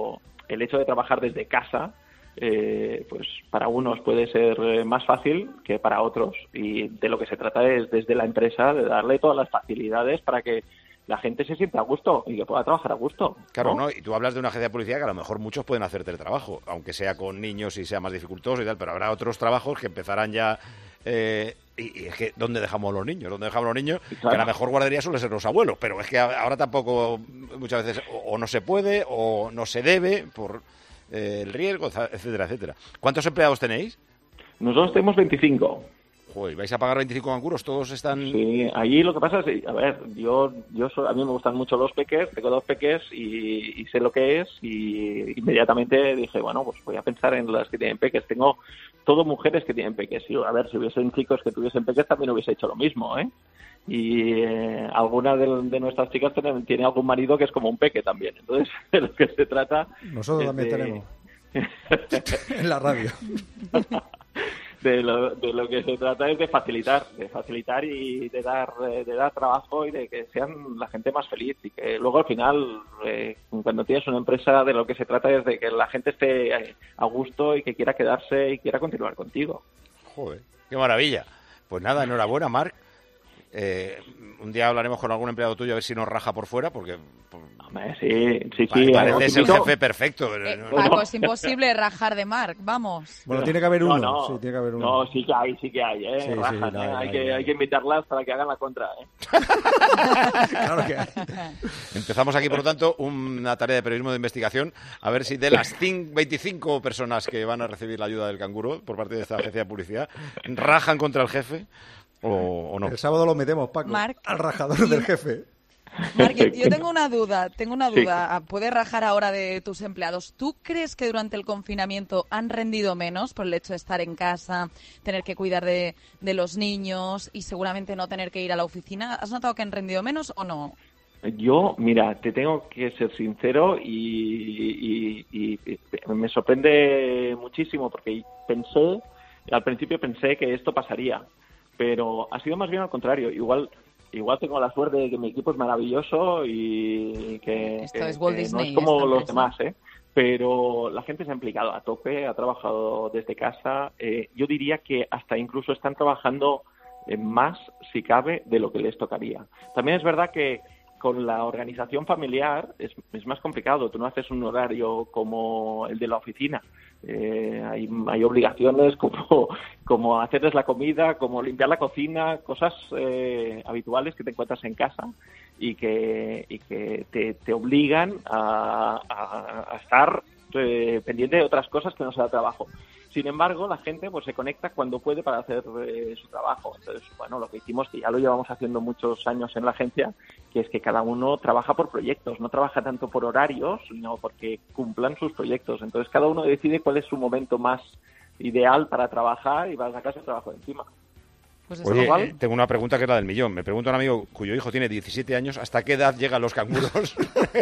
S19: el hecho de trabajar desde casa, eh, pues para unos puede ser más fácil que para otros, y de lo que se trata es desde la empresa de darle todas las facilidades para que la gente se sienta a gusto y que pueda trabajar a gusto.
S1: Claro,
S19: ¿no?
S1: ¿no? Y tú hablas de una agencia de publicidad que a lo mejor muchos pueden hacer teletrabajo, aunque sea con niños y sea más dificultoso y tal, pero habrá otros trabajos que empezarán ya... Eh, y, y es que, ¿dónde dejamos los niños? ¿Dónde dejamos los niños? Claro. Que la mejor guardería suele ser los abuelos, pero es que ahora tampoco muchas veces o, o no se puede o no se debe por eh, el riesgo, etcétera, etcétera. ¿Cuántos empleados tenéis?
S19: Nosotros tenemos veinticinco.
S1: Joder, ¿vais a pagar veinticinco canguros? ¿Todos están...?
S19: Sí, allí lo que pasa es, a ver, yo, yo soy, a mí me gustan mucho los peques, tengo dos peques y, y sé lo que es, y inmediatamente dije, bueno, pues voy a pensar en las que tienen peques. Tengo todo mujeres que tienen peques, y a ver, si hubiesen chicos que tuviesen peques también hubiese hecho lo mismo, ¿eh? Y eh, alguna de, de nuestras chicas tiene, tiene algún marido que es como un peque también, entonces de lo que se trata...
S9: Nosotros también
S19: de...
S9: tenemos. En la radio.
S19: De lo, de lo que se trata es de facilitar, de facilitar y de dar de dar trabajo y de que sean la gente más feliz, y que luego al final, eh, cuando tienes una empresa, de lo que se trata es de que la gente esté a gusto y que quiera quedarse y quiera continuar contigo.
S1: Joder, qué maravilla. Pues nada, enhorabuena, Marc. Eh, un día hablaremos con algún empleado tuyo a ver si nos raja por fuera, porque...
S19: Hombre, sí, sí, sí.
S1: Pareces el jefe perfecto.
S8: Eh, Paco, es imposible rajar de Marc, vamos.
S9: Bueno, tiene que haber uno.
S19: No, no,
S9: sí, tiene que haber uno.
S19: No, sí que hay, sí que hay, ¿eh?
S9: Sí, sí,
S19: Rajan,
S9: no,
S19: ¿eh?
S9: no,
S19: hay,
S9: no,
S19: que,
S9: no.
S19: hay que invitarlas para que hagan la contra, ¿eh?
S9: Claro que hay.
S1: Empezamos aquí, por lo tanto, una tarea de periodismo de investigación, a ver si de las veinticinco personas que van a recibir la ayuda del canguro por parte de esta agencia de publicidad, rajan contra el jefe o, o no.
S9: El sábado lo metemos, Paco,
S8: Marc,
S9: al rajador del jefe.
S8: Marc, yo, yo tengo una duda, tengo una duda. ¿Puedes rajar ahora de tus empleados? ¿Tú crees que durante el confinamiento han rendido menos por el hecho de estar en casa, tener que cuidar de, de los niños y seguramente no tener que ir a la oficina? ¿Has notado que han rendido menos o no?
S19: Yo, mira, te tengo que ser sincero y, y, y, y me sorprende muchísimo porque pensé, al principio pensé que esto pasaría, pero ha sido más bien al contrario. Igual igual tengo la suerte de que mi equipo es maravilloso y que,
S8: esto
S19: que,
S8: es Walt
S19: que
S8: Disney,
S19: no es como los
S8: empresa.
S19: demás, ¿eh? Pero la gente se ha implicado a tope, ha trabajado desde casa. Eh, yo diría que hasta incluso están trabajando eh, más, si cabe, de lo que les tocaría. También es verdad que con la organización familiar es, es más complicado. Tú no haces un horario como el de la oficina. Eh, hay, hay obligaciones como, como hacerles la comida, como limpiar la cocina, cosas eh, habituales que te encuentras en casa y que, y que te, te obligan a, a, a estar eh, pendiente de otras cosas que no sea trabajo. Sin embargo, la gente pues se conecta cuando puede para hacer eh, su trabajo. Entonces, bueno, lo que hicimos, que ya lo llevamos haciendo muchos años en la agencia, que es que cada uno trabaja por proyectos, no trabaja tanto por horarios, sino porque cumplan sus proyectos. Entonces, cada uno decide cuál es su momento más ideal para trabajar y va a sacarse el trabajo de encima.
S8: Pues
S1: Oye, eh, tengo una pregunta que es la del millón. Me pregunta un amigo cuyo hijo tiene diecisiete años, ¿hasta qué edad llegan los canguros?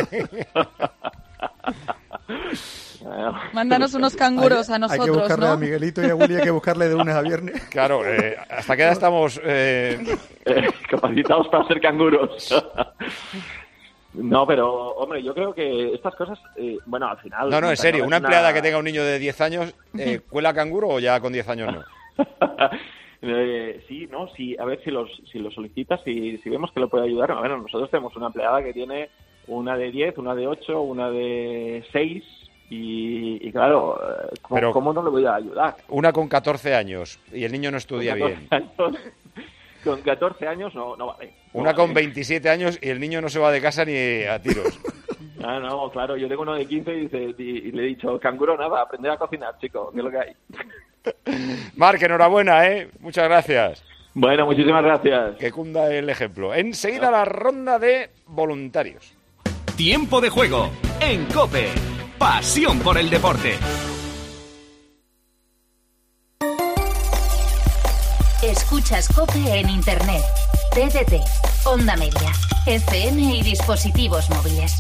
S8: Mándanos unos canguros
S9: hay,
S8: a nosotros,
S9: hay que buscarle
S8: ¿no?
S9: a Miguelito y a Willy, hay que buscarle de lunes a viernes.
S1: Claro, eh, ¿hasta qué edad estamos eh...
S19: Eh, capacitados para ser canguros? No, pero, hombre, yo creo que estas cosas, eh, bueno, al final...
S1: No, no, en serio, una
S19: una...
S1: empleada que tenga un niño de diez años, eh, ¿cuela canguro o ya con diez años no?
S19: Eh, sí, no, sí, a ver si los si lo solicitas, si, si vemos que lo puede ayudar. A ver, nosotros tenemos una empleada que tiene una de diez, una de ocho, una de seis y, y claro, ¿cómo,
S1: Pero
S19: ¿cómo no le voy a ayudar?
S1: Una con catorce años y el niño no estudia bien.
S19: Años, con catorce años no, no vale. No
S1: Una
S19: vale.
S1: con veintisiete años y el niño no se va de casa ni a tiros.
S19: Ah, no, claro, yo tengo uno de quince y, dice, y, y le he dicho, canguro nada, aprender a cocinar, chico, que es lo que hay.
S1: Marc, enhorabuena, ¿eh? Muchas gracias.
S19: Bueno, muchísimas gracias.
S1: Que cunda el ejemplo. Enseguida la ronda de voluntarios.
S20: Tiempo de juego en COPE. Pasión por el deporte.
S15: Escuchas COPE en Internet, T D T, Onda Media, F M y dispositivos móviles.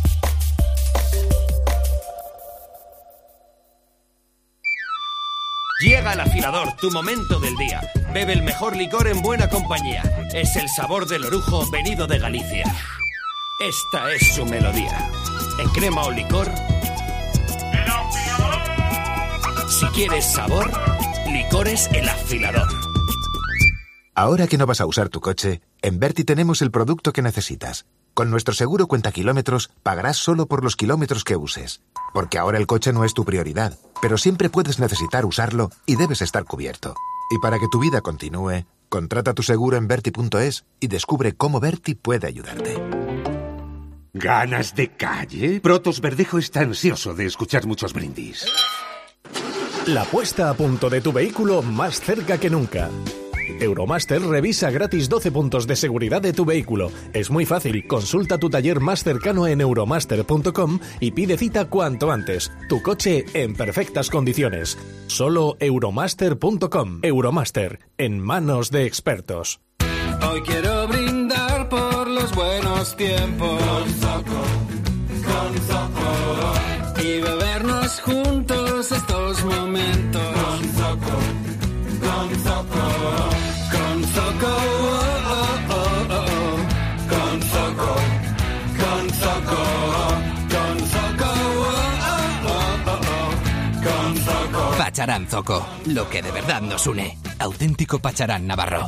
S20: Llega al afilador, tu momento del día. Bebe el mejor licor en buena compañía. Es el sabor del orujo venido de Galicia. Esta es su melodía. En crema o licor, si quieres sabor, Licores El Afilador.
S21: Ahora que no vas a usar tu coche, en Berti tenemos el producto que necesitas. Con nuestro seguro cuenta kilómetros, pagarás solo por los kilómetros que uses. Porque ahora el coche no es tu prioridad, pero siempre puedes necesitar usarlo y debes estar cubierto. Y para que tu vida continúe, contrata tu seguro en Berti punto es y descubre cómo Berti puede ayudarte.
S22: ¿Ganas de calle? Protos Verdejo está ansioso de escuchar muchos brindis.
S23: La puesta a punto de tu vehículo más cerca que nunca. Euromaster revisa gratis doce puntos de seguridad de tu vehículo. Es muy fácil, consulta tu taller más cercano en euromaster punto com y pide cita cuanto antes. Tu coche en perfectas condiciones. Solo euromaster punto com. Euromaster, en manos de expertos.
S24: Hoy quiero brindar por los buenos tiempos con Zoco, con Zoco, y bebernos juntos estos momentos con Zoco, con Zoco, con Zoco, oh, oh, oh, oh. Con Zoco, con Zoco, con Zoco, oh, oh, oh, oh. Con Zoco.
S20: Pacharán Zoco, lo que de verdad nos une. Auténtico Pacharán Navarro.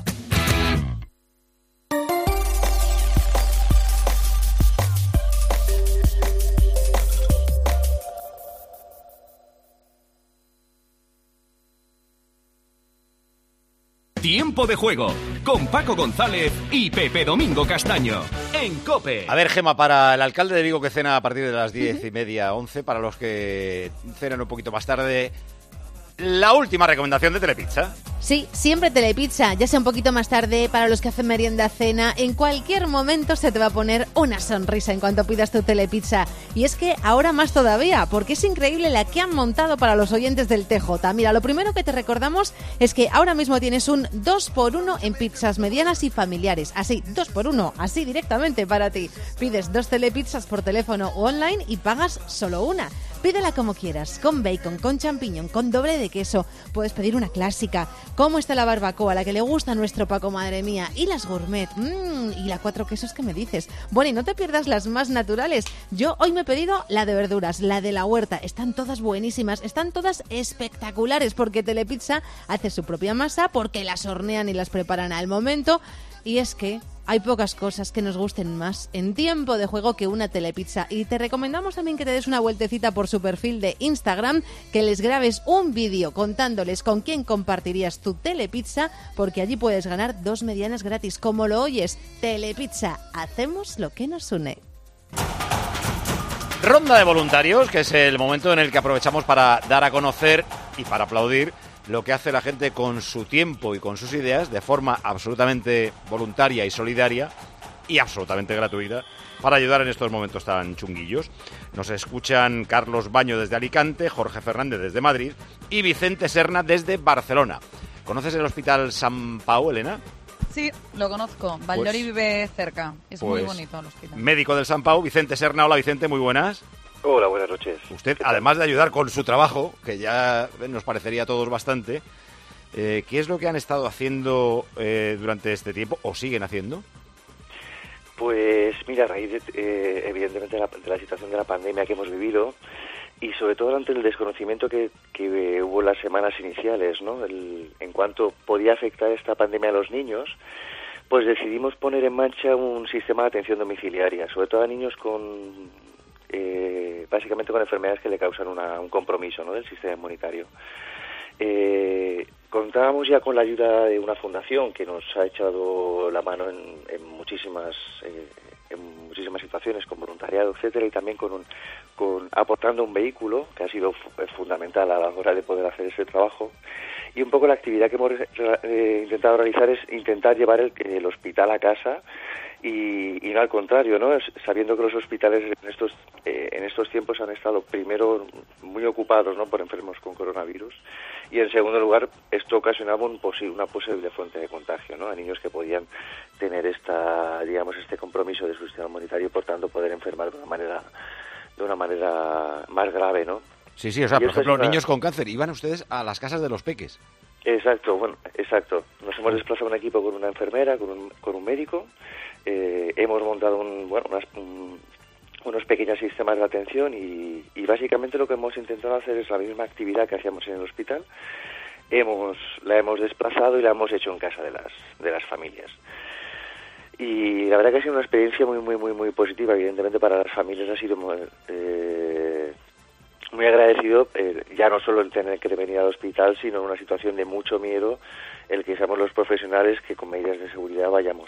S25: Tiempo de juego con Paco González y Pepe Domingo Castaño en COPE.
S1: A ver, Gema, para el alcalde de Vigo que cena a partir de las diez y media, once, para los que cenan un poquito más tarde, la última recomendación de Telepizza.
S26: Sí, siempre Telepizza, ya sea un poquito más tarde, para los que hacen merienda, cena, en cualquier momento se te va a poner una sonrisa en cuanto pidas tu Telepizza. Y es que ahora más todavía, porque es increíble la que han montado para los oyentes del T J. Mira, lo primero que te recordamos es que ahora mismo tienes un dos por uno en pizzas medianas y familiares. Así, dos por uno, así directamente para ti. Pides dos Telepizzas por teléfono o online y pagas solo una. Pídela como quieras, con bacon, con champiñón, con doble de queso. Puedes pedir una clásica. ¿Cómo está la barbacoa, la que le gusta a nuestro Paco, madre mía? Y las gourmet. Mmm, y la cuatro quesos que me dices. Bueno, y no te pierdas las más naturales. Yo hoy me he pedido la de verduras, la de la huerta. Están todas buenísimas, están todas espectaculares, porque Telepizza hace su propia masa, porque las hornean y las preparan al momento. Y es que hay pocas cosas que nos gusten más en tiempo de juego que una Telepizza. Y te recomendamos también que te des una vueltecita por su perfil de Instagram, que les grabes un vídeo contándoles con quién compartirías tu Telepizza, porque allí puedes ganar dos medianas gratis. Como lo oyes, Telepizza, hacemos lo que nos une.
S1: Ronda de voluntarios, que es el momento en el que aprovechamos para dar a conocer y para aplaudir lo que hace la gente con su tiempo y con sus ideas de forma absolutamente voluntaria y solidaria y absolutamente gratuita para ayudar en estos momentos tan chunguillos. Nos escuchan Carlos Baño desde Alicante, Jorge Fernández desde Madrid y Vicente Serna desde Barcelona. ¿Conoces el Hospital Sant Pau, Elena?
S8: Sí, lo conozco. Vallori pues, vive cerca. Es pues, muy bonito el hospital.
S1: Médico del Sant Pau, Vicente Serna. Hola, Vicente, muy buenas.
S27: Hola, buenas noches.
S1: Usted, además de ayudar con su trabajo, que ya nos parecería a todos bastante, eh, ¿qué es lo que han estado haciendo eh, durante este tiempo o siguen haciendo?
S27: Pues mira, a raíz de, eh, evidentemente de la, de la situación de la pandemia que hemos vivido y sobre todo ante el desconocimiento que, que hubo en las semanas iniciales, ¿no? El, en cuanto podía afectar esta pandemia a los niños, pues decidimos poner en marcha un sistema de atención domiciliaria, sobre todo a niños con... Eh, básicamente con enfermedades que le causan una, un compromiso, ¿no?, del sistema inmunitario. Eh, contábamos ya con la ayuda de una fundación que nos ha echado la mano en, en muchísimas eh, en muchísimas situaciones, con voluntariado, etcétera, y también con, un, con aportando un vehículo que ha sido f- fundamental a la hora de poder hacer ese trabajo. Y un poco la actividad que hemos eh, intentado realizar es intentar llevar el, el hospital a casa. Y, y no al contrario, ¿no? Sabiendo que los hospitales en estos eh, en estos tiempos han estado primero muy ocupados, ¿no?, por enfermos con coronavirus, y en segundo lugar esto ocasionaba un posi- una posible fuente de contagio, ¿no?, a niños que podían tener esta, digamos, este compromiso de su sistema inmunitario y por tanto poder enfermar de una manera de una manera más grave, ¿no?
S1: Sí, sí, o sea,
S27: y
S1: por ejemplo,
S27: una...
S1: niños con cáncer, ¿iban ustedes a las casas de los peques?
S27: Exacto, bueno, exacto. Nos hemos desplazado un equipo con una enfermera, con un, con un médico. Eh, hemos montado un, bueno, unas, un, unos pequeños sistemas de atención y, y básicamente lo que hemos intentado hacer es la misma actividad que hacíamos en el hospital. Hemos la hemos desplazado y la hemos hecho en casa de las de las familias. Y la verdad que ha sido una experiencia muy muy muy muy positiva. Evidentemente para las familias ha sido muy, eh, muy agradecido, eh, ya no solo el tener que venir al hospital, sino en una situación de mucho miedo, el que seamos los profesionales que con medidas de seguridad vayamos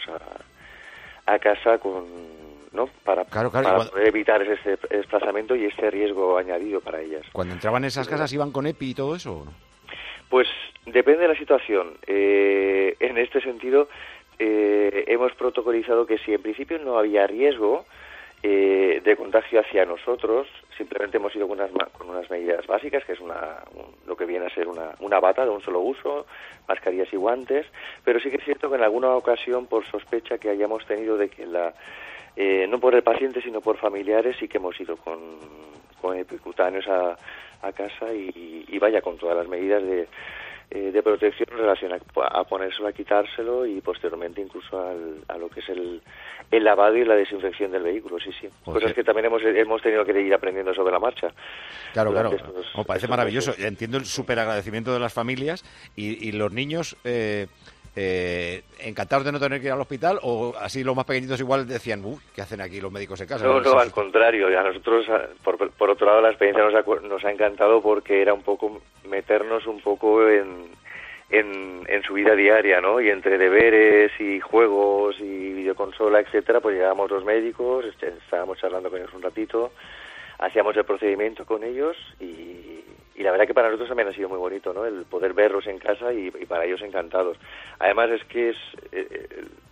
S27: a, a casa con, ¿no? Para,
S1: claro, claro,
S27: para
S1: cuando...
S27: poder evitar ese desplazamiento y este riesgo añadido para ellas.
S1: Cuando entraban en esas casas, ¿iban con EPI y todo eso o no?
S27: Pues depende de la situación. Eh, en este sentido, eh, hemos protocolizado que si en principio no había riesgo eh, de contagio hacia nosotros, simplemente hemos ido con unas, con unas medidas básicas, que es una, un, lo que viene a ser una, una bata de un solo uso, mascarillas y guantes, pero sí que es cierto que en alguna ocasión, por sospecha que hayamos tenido de que la, eh, no por el paciente, sino por familiares, sí que hemos ido con, con epicutáneos a a casa y, y vaya con todas las medidas de, eh, de protección en relación a, a ponérselo, a quitárselo y posteriormente incluso al, a lo que es el, el lavado y la desinfección del vehículo, sí, sí. Pues Cosas sí. que también hemos hemos tenido que ir aprendiendo sobre la marcha.
S1: Claro, claro. Estos, oh, parece maravilloso. Meses. Entiendo el súper agradecimiento de las familias y, y los niños... Eh... Eh, encantados de no tener que ir al hospital, o así los más pequeñitos igual decían, uy, ¿qué hacen aquí los médicos en casa?
S27: No, no, al contrario, a nosotros, por, por otro lado, la experiencia nos ha, nos ha encantado porque era un poco meternos un poco en, en, en su vida diaria, ¿no? Y entre deberes y juegos y videoconsola, etcétera, pues llegábamos los médicos, estábamos charlando con ellos un ratito, hacíamos el procedimiento con ellos y... Y la verdad que para nosotros también ha sido muy bonito, ¿no? El poder verlos en casa y, y para ellos encantados. Además es que es eh,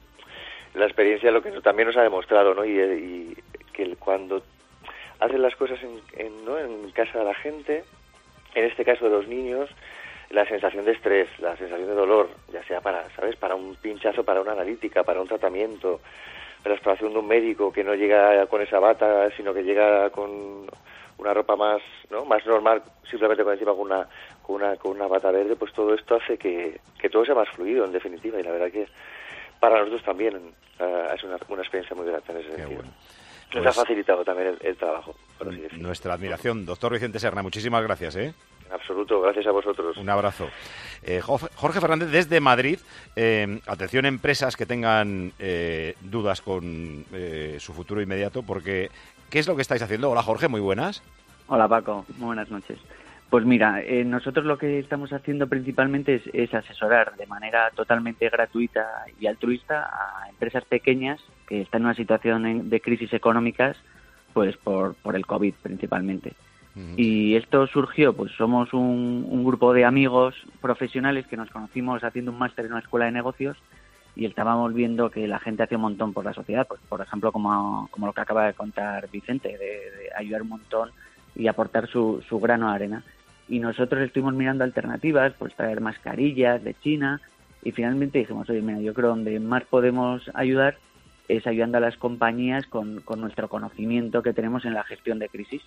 S27: la experiencia lo que también nos ha demostrado, ¿no? Y, y que cuando hacen las cosas en, en, ¿no? en casa de la gente, en este caso de los niños, la sensación de estrés, la sensación de dolor, ya sea para, ¿sabes? Para un pinchazo, para una analítica, para un tratamiento, la exploración de un médico que no llega con esa bata, sino que llega con una ropa más, ¿no? Más normal, simplemente con encima con una con una con una bata verde, pues todo esto hace que, que todo sea más fluido en definitiva, y la verdad que para nosotros también uh, es una, una experiencia muy grata en ese sentido. Bueno. Nos pues, ha facilitado también el, el trabajo, por así decirlo.
S1: Nuestra admiración, doctor Vicente Serna, muchísimas gracias, ¿eh?
S27: En absoluto, gracias a vosotros.
S1: Un abrazo. Eh, Jorge Fernández, desde Madrid, eh, atención a empresas que tengan eh, dudas con eh, su futuro inmediato, porque ¿qué es lo que estáis haciendo? Hola Jorge, muy buenas.
S2: Hola Paco, muy buenas noches. Pues mira, eh, nosotros lo que estamos haciendo principalmente es, es asesorar de manera totalmente gratuita y altruista a empresas pequeñas que están en una situación de crisis económicas, pues por, por el COVID principalmente. Uh-huh. Y esto surgió, pues somos un, un grupo de amigos profesionales que nos conocimos haciendo un máster en una escuela de negocios y estábamos viendo que la gente hacía un montón por la sociedad, pues por ejemplo como, como lo que acaba de contar Vicente, de, de ayudar un montón y aportar su, su grano de arena. Y nosotros estuvimos mirando alternativas, pues traer mascarillas de China, y finalmente dijimos, oye, mira, yo creo que donde más podemos ayudar es ayudando a las compañías con, con nuestro conocimiento que tenemos en la gestión de crisis.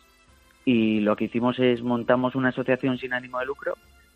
S2: Y lo que hicimos es montamos una asociación sin ánimo de lucro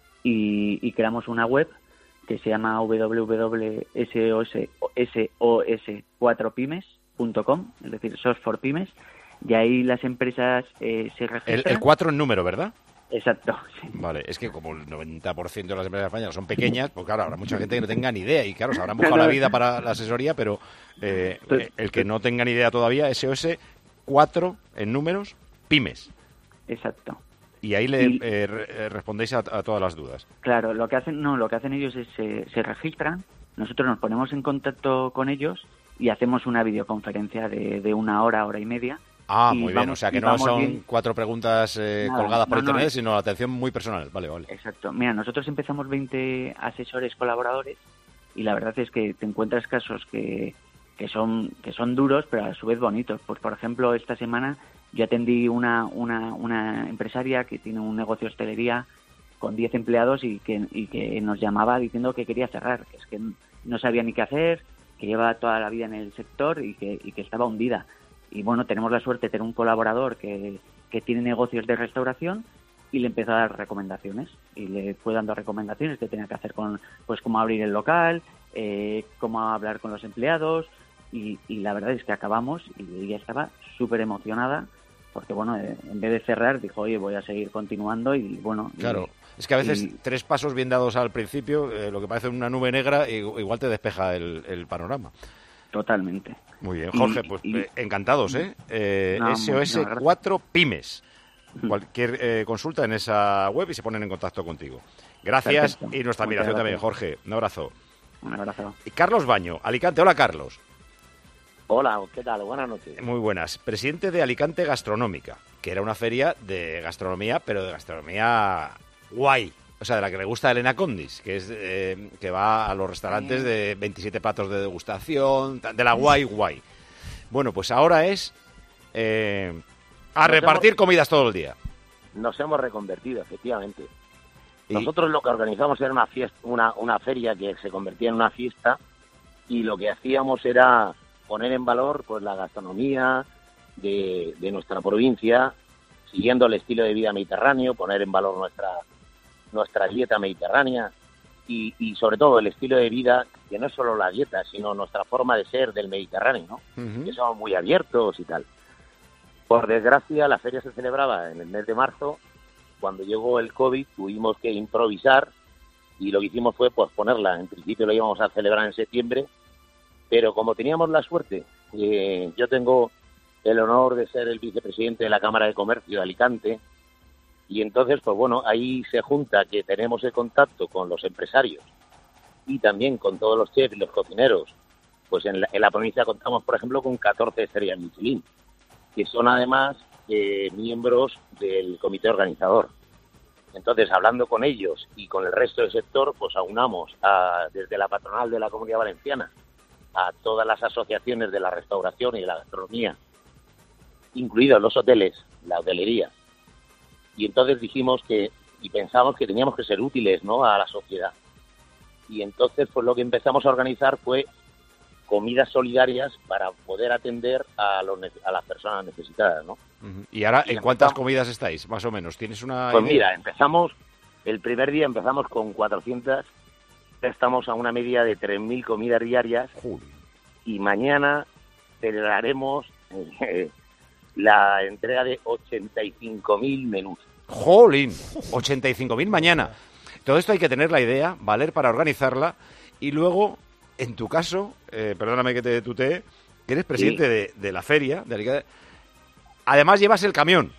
S2: y, y creamos una web que se llama doble u doble u doble u punto S O S cuatro pymes punto com, es decir, S O S for Pymes, y ahí las empresas eh, se registran.
S1: El, el cuatro en número, ¿verdad?
S2: Exacto, sí.
S1: Vale, es que como el noventa por ciento de las empresas españolas son pequeñas, pues claro, habrá mucha gente que no tenga ni idea y claro, se habrán buscado la vida para la asesoría, pero eh, el que no tenga ni idea todavía, S O S cuatro en números, pymes.
S2: Exacto.
S1: Y ahí le y, eh, re, respondéis a, a todas las dudas.
S2: Claro, lo que hacen no, lo que hacen ellos es se, se registran, nosotros nos ponemos en contacto con ellos y hacemos una videoconferencia de, de una hora, hora y media.
S1: Ah, muy bien, o sea que no son bien. cuatro preguntas eh, Nada, colgadas por no, internet, no, sino atención muy personal. Vale, vale.
S2: Exacto. Mira, nosotros empezamos veinte asesores colaboradores y la verdad es que te encuentras casos que, que son que son duros, pero a su vez bonitos. Pues por ejemplo, esta semana yo atendí una una, una empresaria que tiene un negocio de hostelería con diez empleados y que, y que nos llamaba diciendo que quería cerrar, que es que no sabía ni qué hacer, que lleva toda la vida en el sector y que, y que estaba hundida. Y bueno, tenemos la suerte de tener un colaborador que, que tiene negocios de restauración y le empezó a dar recomendaciones. Y le fue dando recomendaciones que tenía que hacer con, pues cómo abrir el local, eh, cómo hablar con los empleados, y, y la verdad es que acabamos y ella estaba súper emocionada porque, bueno, eh, en vez de cerrar, dijo, oye, voy a seguir continuando y, bueno...
S1: Claro,
S2: y,
S1: es que a veces
S2: y...
S1: tres pasos bien dados al principio, eh, lo que parece una nube negra, igual te despeja el, el panorama.
S2: Totalmente.
S1: Muy bien, Jorge,
S2: y,
S1: pues
S2: y...
S1: eh, encantados, ¿eh? eh
S2: no,
S1: S O S cuatro Pymes. Cualquier eh, consulta en esa web y se ponen en contacto contigo. Gracias. Perfecto. Y nuestra admiración también, Jorge. Un abrazo.
S2: Un abrazo.
S1: Y Carlos Baño, Alicante. Hola, Carlos.
S3: Hola, ¿qué tal? Buenas noches.
S1: Muy buenas. Presidente de Alicante Gastronómica, que era una feria de gastronomía, pero de gastronomía guay. O sea, de la que le gusta a Elena Condis, que es eh, que va a los restaurantes de veintisiete platos de degustación, de la guay guay. Bueno, pues ahora es eh, a nos repartir hemos, comidas todo el día.
S3: Nos hemos reconvertido, efectivamente. ¿Y? Nosotros lo que organizamos era una fiesta, una, una feria que se convertía en una fiesta, y lo que hacíamos era poner en valor pues la gastronomía de, de nuestra provincia, siguiendo el estilo de vida mediterráneo, poner en valor nuestra nuestra dieta mediterránea y, y sobre todo el estilo de vida, que no es solo la dieta, sino nuestra forma de ser del Mediterráneo, ¿no? Uh-huh. Que somos muy abiertos y tal. Por desgracia, la feria se celebraba en el mes de marzo. Cuando llegó el COVID tuvimos que improvisar y lo que hicimos fue posponerla. En principio lo íbamos a celebrar en septiembre, pero como teníamos la suerte, eh, yo tengo el honor de ser el vicepresidente de la Cámara de Comercio de Alicante. Y entonces, pues bueno, ahí se junta que tenemos el contacto con los empresarios y también con todos los chefs y los cocineros. Pues en la, en la provincia contamos, por ejemplo, con catorce estrellas Michelin, que son además eh, miembros del comité organizador. Entonces, hablando con ellos y con el resto del sector, pues aunamos a, desde la patronal de la Comunidad Valenciana a todas las asociaciones de la restauración y de la gastronomía, incluidos los hoteles, la hotelería. Y entonces dijimos que, y pensamos que teníamos que ser útiles, ¿no?, a la sociedad. Y entonces, pues lo que empezamos a organizar fue comidas solidarias para poder atender a, los, a las personas necesitadas, ¿no?
S1: Uh-huh. ¿Y ahora y en cuántas comidas estáis, más o menos? ¿Tienes una
S3: Pues
S1: idea?
S3: Mira, empezamos, el primer día empezamos con cuatrocientas, estamos a una media de tres mil comidas diarias.
S1: Joder.
S3: Y mañana celebraremos... Eh, la entrega de ochenta y cinco mil menús.
S1: ¡Jolín! ochenta y cinco mil mañana. Todo esto hay que tener la idea, valer para organizarla y luego, en tu caso, eh, perdóname que te tutee, que eres presidente sí. de, de la feria, de Alicante. Además llevas el camión.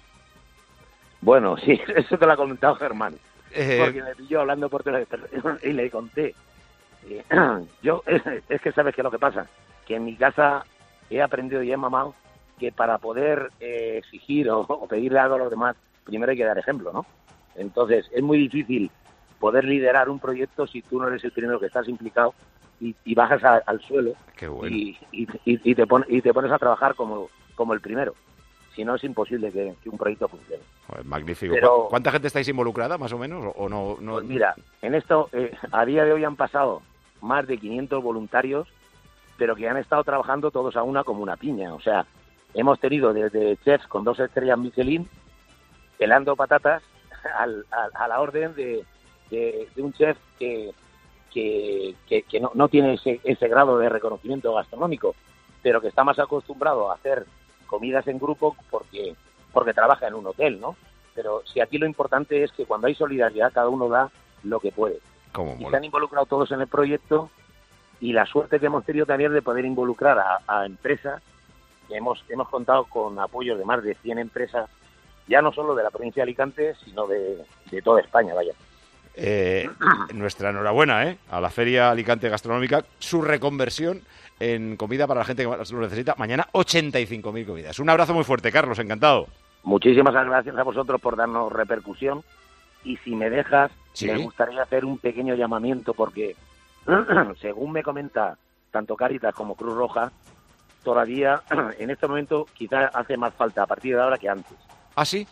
S3: Bueno, sí, eso te lo ha comentado Germán.
S1: Eh...
S3: Porque me pilló hablando por teléfono y le conté. Eh, yo, es, es que sabes qué es lo que pasa, que en mi casa he aprendido y he mamado que para poder eh, exigir o, o pedirle algo a los demás, primero hay que dar ejemplo, ¿no? Entonces, es muy difícil poder liderar un proyecto si tú no eres el primero que estás implicado y, y bajas a, al suelo.
S1: Qué bueno.
S3: y, y, y, y, te pon, y te pones a trabajar como, como el primero. Si no, es imposible que, que un proyecto funcione.
S1: Joder, magnífico.
S3: Pero,
S1: ¿cuánta gente estáis involucrada, más o menos? ¿O no, no...
S3: Pues mira, en esto, eh, a día de hoy han pasado más de quinientos voluntarios, pero que han estado trabajando todos a una como una piña, o sea... Hemos tenido desde chefs con dos estrellas Michelin pelando patatas al, al, a la orden de, de, de un chef que, que, que, que no, no tiene ese, ese grado de reconocimiento gastronómico, pero que está más acostumbrado a hacer comidas en grupo porque, porque trabaja en un hotel, ¿no? Pero si aquí lo importante es que cuando hay solidaridad cada uno da lo que puede.
S1: ¿Cómo
S3: y se han involucrado todos en el proyecto y la suerte que hemos tenido también de poder involucrar a, a empresas. Hemos, hemos contado con apoyos de más de cien empresas, ya no solo de la provincia de Alicante, sino de, de toda España, vaya.
S1: Eh, nuestra enhorabuena ¿eh? a la Feria Alicante Gastronómica, su reconversión en comida para la gente que lo necesita. Mañana ochenta y cinco mil comidas. Un abrazo muy fuerte, Carlos, encantado.
S3: Muchísimas gracias a vosotros por darnos repercusión. Y si me dejas,
S1: ¿sí?
S3: me gustaría hacer un pequeño llamamiento porque, según me comenta tanto Cáritas como Cruz Roja, todavía en este momento quizás hace más falta a partir de ahora que antes.
S1: ¿Ah, sí?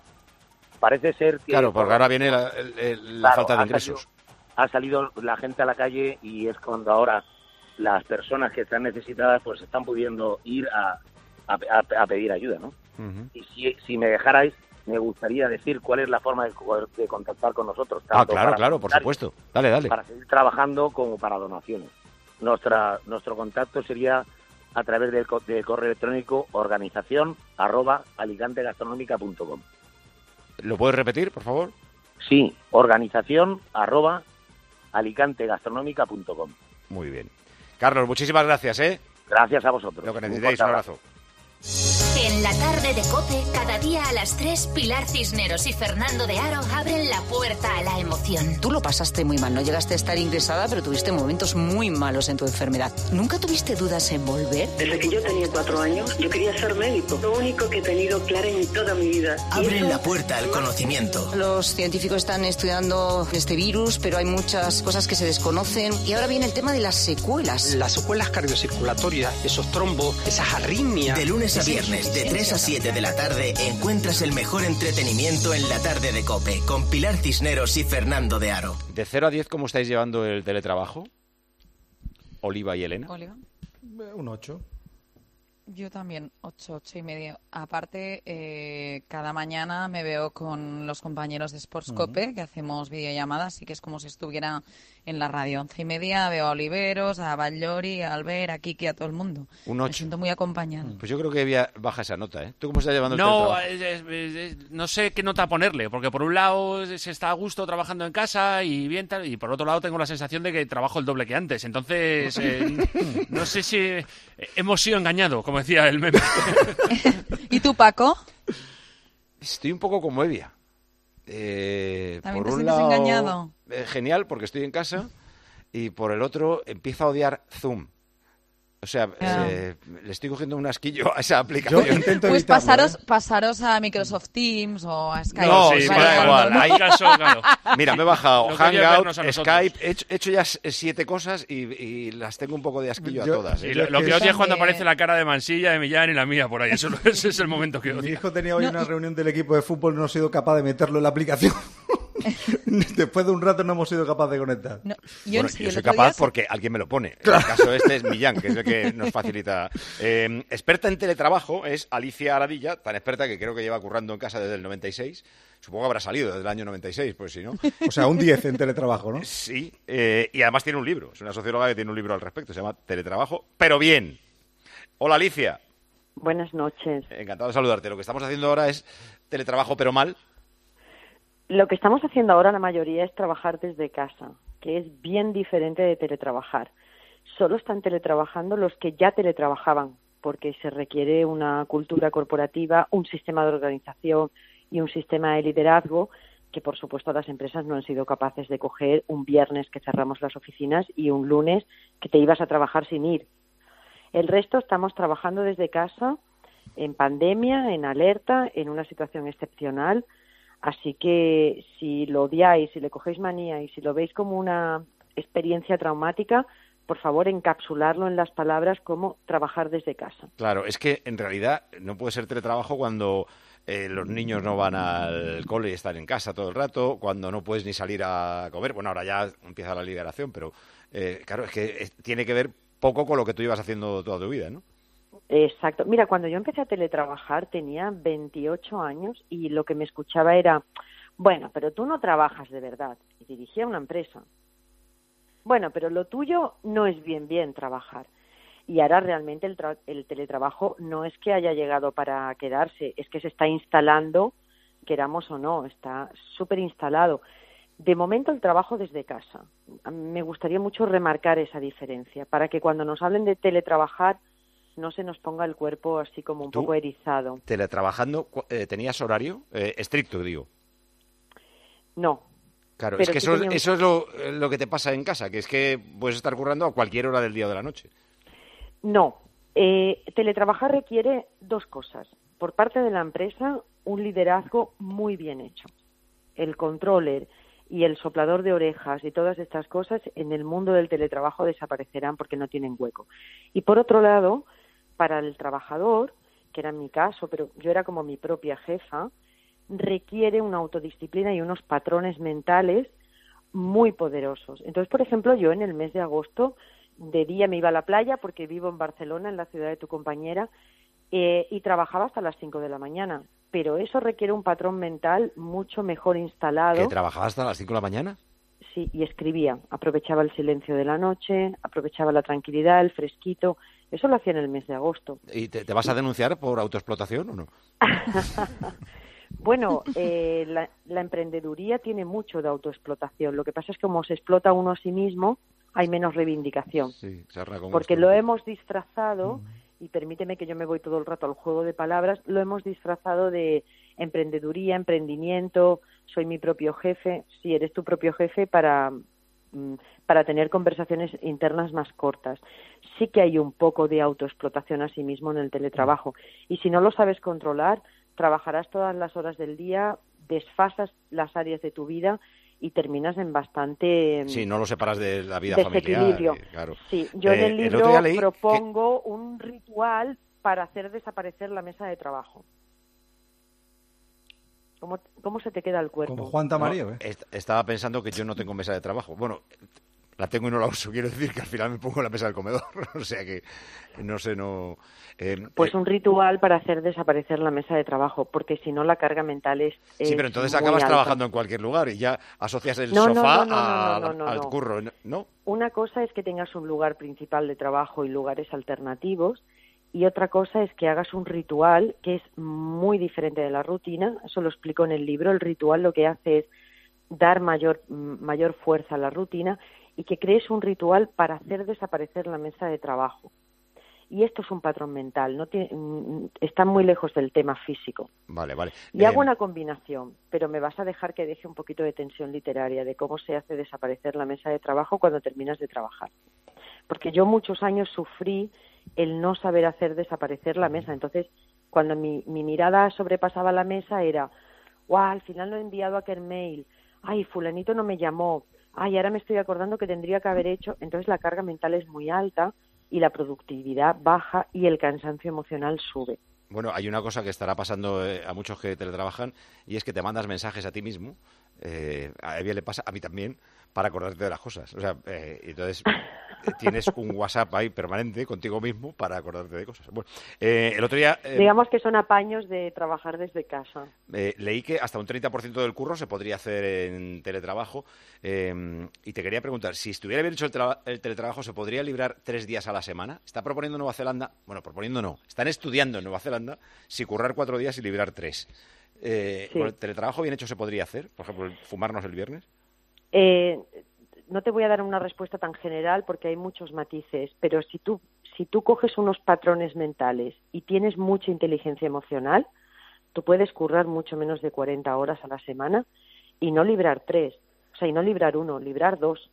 S3: Parece ser que...
S1: Claro, porque ahora viene la, el, la
S3: claro,
S1: falta de ingresos.
S3: Ha salido, ha salido la gente a la calle y es cuando ahora las personas que están necesitadas pues están pudiendo ir a, a, a, a pedir ayuda, ¿no? Uh-huh. Y si, si me dejarais, me gustaría decir cuál es la forma de, de contactar con nosotros.
S1: Ah, claro, claro, por supuesto. Dale, dale.
S3: Para seguir trabajando como para donaciones. Nuestra, nuestro contacto sería a través del, co- del correo electrónico organización arroba alicantegastronómica punto com.
S1: ¿Lo puedes repetir, por favor?
S3: Sí, organización arroba alicantegastronómica punto com.
S1: Muy bien. Carlos, muchísimas gracias, ¿eh?
S3: Gracias a vosotros.
S1: Lo que necesitéis, un abrazo.
S15: En la tarde de COPE, cada día a las tres, Pilar Cisneros y Fernando de Aro abren la puerta a la emoción.
S4: Tú lo pasaste muy mal, no llegaste a estar ingresada, pero tuviste momentos muy malos en tu enfermedad. ¿Nunca tuviste dudas en volver?
S5: Desde que yo tenía cuatro años, yo quería ser médico. Lo único que he tenido claro en toda mi vida.
S14: Abren
S5: eso...
S14: la puerta al conocimiento.
S4: Los científicos están estudiando este virus, pero hay muchas cosas que se desconocen. Y ahora viene el tema de las secuelas.
S6: Las secuelas cardiocirculatorias, esos trombos, esas arritmias.
S14: De lunes a viernes, de tres a siete de la tarde, encuentras el mejor entretenimiento en la tarde de COPE, con Pilar Cisneros y Fernando de Aro.
S1: De cero a diez, ¿cómo estáis llevando el teletrabajo? Oliva y Elena.
S8: Oliva.
S9: Un ocho.
S8: Yo también, ocho, ocho y medio. Aparte, eh, cada mañana me veo con los compañeros de Sportscope, uh-huh. que hacemos videollamadas, y que es como si estuviera en la radio. Once y media veo a Oliveros, a Vallori, a Albert, a Kiki, a todo el mundo.
S1: Un ocho.
S8: Me siento muy acompañada.
S1: Pues yo creo que había baja esa nota, ¿eh? ¿Tú cómo estás llevando el
S7: no,
S1: teletrabajo?
S7: es, es, es, no sé qué nota ponerle, porque por un lado se está a gusto trabajando en casa y bien tal, y por otro lado tengo la sensación de que trabajo el doble que antes. Entonces, eh, no sé si hemos sido engañados, como decía el meme.
S8: ¿Y tú, Paco?
S1: Estoy un poco como Evia. Eh,
S8: ¿También
S1: por
S8: te
S1: un
S8: sientes
S1: lado,
S8: engañado?
S1: Eh, genial, porque estoy en casa. Y por el otro, empiezo a odiar Zoom. O sea,
S8: Ah.
S1: eh, le estoy cogiendo un asquillo a esa aplicación.
S9: Yo intento
S8: Pues
S9: evitarlo,
S8: pasaros,
S9: ¿eh?
S8: pasaros a Microsoft Teams o a Skype.
S1: No,
S7: sí,
S1: sí,
S7: me
S1: me
S7: da
S1: da
S7: igual.
S1: igual.
S7: Hay
S1: Ahí-
S7: caso, claro.
S1: Mira, me he bajado
S7: Lo que hay es
S1: Hangout,
S7: vernos a nosotros.
S1: Skype, he hecho, he hecho ya s- siete cosas y, y las tengo un poco de asquillo
S9: Yo-
S1: a todas.
S7: Sí,
S1: ¿eh?
S7: lo, lo que
S9: Yo
S7: odia es cuando
S8: también.
S7: aparece la cara de Mansilla, de Millán y la mía por ahí. Eso, ese es el momento que
S9: Mi
S7: odio.
S9: hijo tenía hoy
S8: No,
S9: una
S8: y-
S9: reunión del equipo de fútbol, no he sido capaz de meterlo en la aplicación. Después de un rato no hemos sido capaces de conectar.
S8: No, yo,
S1: Bueno,
S8: sí,
S1: yo
S8: el
S1: soy
S8: otro
S1: capaz
S8: día se-
S1: porque alguien me lo pone. En el caso este es Millán, que es el que nos facilita. Eh, experta en teletrabajo es Alicia Aradilla, tan experta que creo que lleva currando en casa desde el noventa y seis. Supongo que habrá salido desde el año noventa y seis, pues si no.
S9: O sea, un diez en teletrabajo, ¿no?
S1: Sí, eh, y además tiene un libro. Es una socióloga que tiene un libro al respecto. Se llama Teletrabajo, pero bien. Hola, Alicia.
S5: Buenas noches.
S1: Encantado de saludarte. Lo que estamos haciendo ahora es teletrabajo, pero mal.
S5: Lo que estamos haciendo ahora la mayoría es trabajar desde casa, que es bien diferente de teletrabajar. Solo están teletrabajando los que ya teletrabajaban, porque se requiere una cultura corporativa, un sistema de organización y un sistema de liderazgo que, por supuesto, las empresas no han sido capaces de coger un viernes que cerramos las oficinas y un lunes que te ibas a trabajar sin ir. El resto estamos trabajando desde casa, en pandemia, en alerta, en una situación excepcional. Así que si lo odiáis, si le cogéis manía y si lo veis como una experiencia traumática, por favor encapsularlo en las palabras como trabajar desde casa.
S1: Claro, es que en realidad no puede ser teletrabajo cuando eh, los niños no van al cole y están en casa todo el rato, cuando no puedes ni salir a comer. Bueno, ahora ya empieza la liberación, pero eh, claro, es que eh, tiene que ver poco con lo que tú ibas haciendo toda tu vida, ¿no?
S5: Exacto. Mira, cuando yo empecé a teletrabajar tenía veintiocho años y lo que me escuchaba era, bueno, pero tú no trabajas de verdad. Y dirigía una empresa. Bueno, pero lo tuyo no es bien bien trabajar. Y ahora realmente el, tra- el teletrabajo no es que haya llegado para quedarse, es que se está instalando, queramos o no, está súper instalado. De momento el trabajo desde casa. Me gustaría mucho remarcar esa diferencia para que cuando nos hablen de teletrabajar no se nos ponga el cuerpo así como un
S1: ¿Tú?
S5: poco erizado.
S1: Teletrabajando, cu- eh, ¿tenías horario? Eh, estricto, digo.
S5: No.
S1: Claro,
S5: Pero
S1: es que
S5: sí
S1: eso,
S5: tenía un-
S1: eso es lo, lo que te pasa en casa, que es que puedes estar currando a cualquier hora del día o de la noche.
S5: No. Eh, teletrabajar requiere dos cosas. Por parte de la empresa, un liderazgo muy bien hecho. El controller y el soplador de orejas y todas estas cosas en el mundo del teletrabajo desaparecerán porque no tienen hueco. Y por otro lado, para el trabajador, que era mi caso, pero yo era como mi propia jefa, requiere una autodisciplina y unos patrones mentales muy poderosos. Entonces, por ejemplo, yo en el mes de agosto, de día me iba a la playa porque vivo en Barcelona, en la ciudad de tu compañera, eh, y trabajaba hasta las cinco de la mañana. Pero eso requiere un patrón mental mucho mejor instalado.
S1: ¿Que trabajabas hasta las cinco de la mañana?
S5: Sí, y escribía. Aprovechaba el silencio de la noche, aprovechaba la tranquilidad, el fresquito, Eso lo hacía en el mes de agosto.
S1: ¿Y te, te vas a denunciar por autoexplotación o no?
S5: Bueno, eh, la, la emprendeduría tiene mucho de autoexplotación. Lo que pasa es que como se explota uno a sí mismo, hay menos reivindicación.
S1: Sí, se arregla con
S5: Porque
S1: gusto.
S5: lo hemos disfrazado, y permíteme que yo me voy todo el rato al juego de palabras, lo hemos disfrazado de emprendeduría, emprendimiento, soy mi propio jefe. Sí, eres tu propio jefe para... para tener conversaciones internas más cortas. Sí que hay un poco de autoexplotación a sí mismo en el teletrabajo. Y si no lo sabes controlar, trabajarás todas las horas del día, desfasas las áreas de tu vida y terminas en bastante
S1: Sí, no lo separas de la vida
S5: desequilibrio.
S1: familiar. Claro.
S5: Sí, yo en
S1: Eh,
S5: el libro
S1: otro día leí
S5: propongo que... un ritual para hacer desaparecer la mesa de trabajo. ¿Cómo, ¿Cómo se te queda el cuerpo?
S9: Como Juan Tamarío,
S1: No,
S9: ¿eh?
S1: est- estaba pensando que yo no tengo mesa de trabajo. Bueno, la tengo y no la uso. Quiero decir que al final me pongo en la mesa del comedor. O sea que, no sé, no... eh,
S5: Pues
S1: eh,
S5: un ritual para hacer desaparecer la mesa de trabajo, porque si no la carga mental es
S1: sí,
S5: es
S1: pero entonces
S5: muy
S1: acabas
S5: alta.
S1: trabajando en cualquier lugar y ya asocias el
S5: No, no,
S1: sofá
S5: no, no,
S1: a-
S5: no, no, no,
S1: al
S5: no.
S1: curro, ¿no?
S5: Una cosa es que tengas un lugar principal de trabajo y lugares alternativos, y otra cosa es que hagas un ritual que es muy diferente de la rutina. Eso lo explico en el libro. El ritual lo que hace es dar mayor, mayor fuerza a la rutina y que crees un ritual para hacer desaparecer la mesa de trabajo. Y esto es un patrón mental, no tiene, está muy lejos del tema físico.
S1: Vale, vale.
S5: Y
S1: Eh,
S5: hago una combinación, pero me vas a dejar que deje un poquito de tensión literaria de cómo se hace desaparecer la mesa de trabajo cuando terminas de trabajar. Porque yo muchos años sufrí el no saber hacer desaparecer la mesa. Entonces, cuando mi, mi mirada sobrepasaba la mesa era, guau, al final no he enviado aquel mail, ay, fulanito no me llamó, ay, ahora me estoy acordando que tendría que haber hecho. Entonces la carga mental es muy alta y la productividad baja y el cansancio emocional sube.
S1: Bueno, hay una cosa que estará pasando eh, a muchos que teletrabajan y es que te mandas mensajes a ti mismo, eh, a Evia le pasa, a mí también, para acordarte de las cosas. O sea, eh, entonces eh, tienes un WhatsApp ahí permanente contigo mismo para acordarte de cosas. Bueno, eh, el otro día... eh,
S5: Digamos que son apaños de trabajar desde casa.
S1: Eh, leí que hasta un treinta por ciento del curro se podría hacer en teletrabajo eh, y te quería preguntar, si estuviera bien hecho el, tra- el teletrabajo, ¿se podría librar tres días a la semana? Está proponiendo Nueva Zelanda, bueno, proponiendo no, están estudiando en Nueva Zelanda si currar cuatro días y librar tres. Eh,
S5: Sí.
S1: ¿Con el teletrabajo bien hecho se podría hacer? Por ejemplo, el fumarnos el viernes.
S5: Eh, no te voy a dar una respuesta tan general porque hay muchos matices, pero si tú, si tú coges unos patrones mentales y tienes mucha inteligencia emocional, tú puedes currar mucho menos de cuarenta horas a la semana y no librar tres, o sea, y no librar uno, librar dos.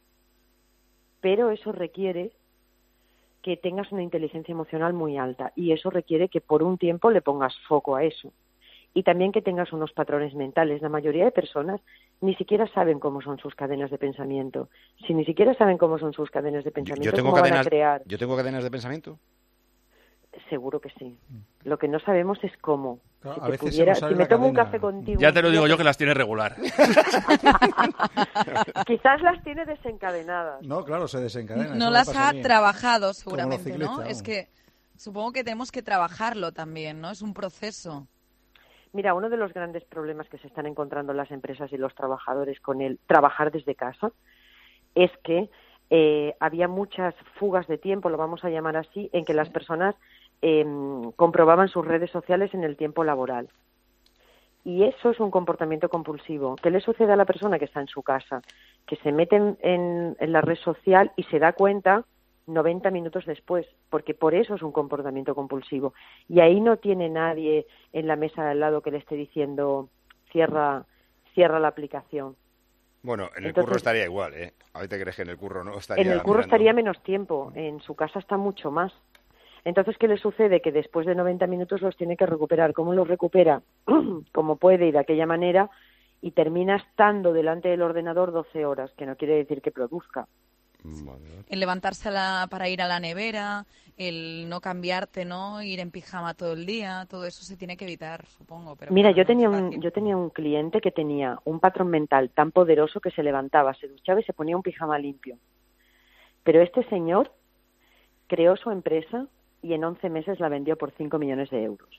S5: Pero eso requiere que tengas una inteligencia emocional muy alta y eso requiere que por un tiempo le pongas foco a eso. Y también que tengas unos patrones mentales. La mayoría de personas ni siquiera saben cómo son sus cadenas de pensamiento. Si ni siquiera saben cómo son sus cadenas de pensamiento,
S1: Yo tengo
S5: ¿cómo van a
S1: cadenas,
S5: crear?
S1: yo tengo cadenas de pensamiento.
S5: Seguro que sí. Lo que no sabemos es cómo.
S9: Claro,
S5: Si,
S9: a
S5: te
S9: veces se
S5: pudiera-
S9: nos sale
S5: si me
S9: la
S5: tomo un
S9: cadena.
S5: café contigo...
S7: Ya te lo
S5: un
S7: digo
S5: día
S7: yo que las tiene regular.
S5: Quizás las tiene desencadenadas.
S9: No, claro, se desencadena. eso
S8: No
S9: me
S8: las
S9: pasa a
S8: ha
S9: mí.
S8: trabajado
S9: los
S8: seguramente, ¿no?
S9: ciclistas,
S8: Es
S9: vamos.
S8: que supongo que tenemos que trabajarlo también, ¿no? Es un proceso.
S5: Mira, uno de los grandes problemas que se están encontrando las empresas y los trabajadores con el trabajar desde casa es que eh, había muchas fugas de tiempo, lo vamos a llamar así, en que las personas eh, comprobaban sus redes sociales en el tiempo laboral. Y eso es un comportamiento compulsivo. ¿Qué le sucede a la persona que está en su casa? Que se mete en, en, en la red social y se da cuenta noventa minutos después, porque por eso es un comportamiento compulsivo. Y ahí no tiene nadie en la mesa de al lado que le esté diciendo cierra, cierra la aplicación.
S1: Bueno, en el
S5: Entonces-
S1: curro estaría igual, ¿eh? Ahorita crees que en el curro no estaría
S5: En el curro
S1: mirando.
S5: estaría menos tiempo, en su casa está mucho más. Entonces, ¿qué le sucede? Que después de noventa minutos los tiene que recuperar. ¿Cómo los recupera? Como puede y de aquella manera, y termina estando delante del ordenador doce horas, que no quiere decir que produzca.
S8: El levantarse a la- para ir a la nevera, el no cambiarte, ¿no? Ir en pijama todo el día, todo eso se tiene que evitar, supongo. Pero
S5: Mira,
S8: bueno,
S5: yo
S8: no
S5: tenía
S8: es
S5: un
S8: fácil.
S5: yo tenía un cliente que tenía un patrón mental tan poderoso que se levantaba, se duchaba y se ponía un pijama limpio. Pero este señor creó su empresa y en once meses la vendió por cinco millones de euros.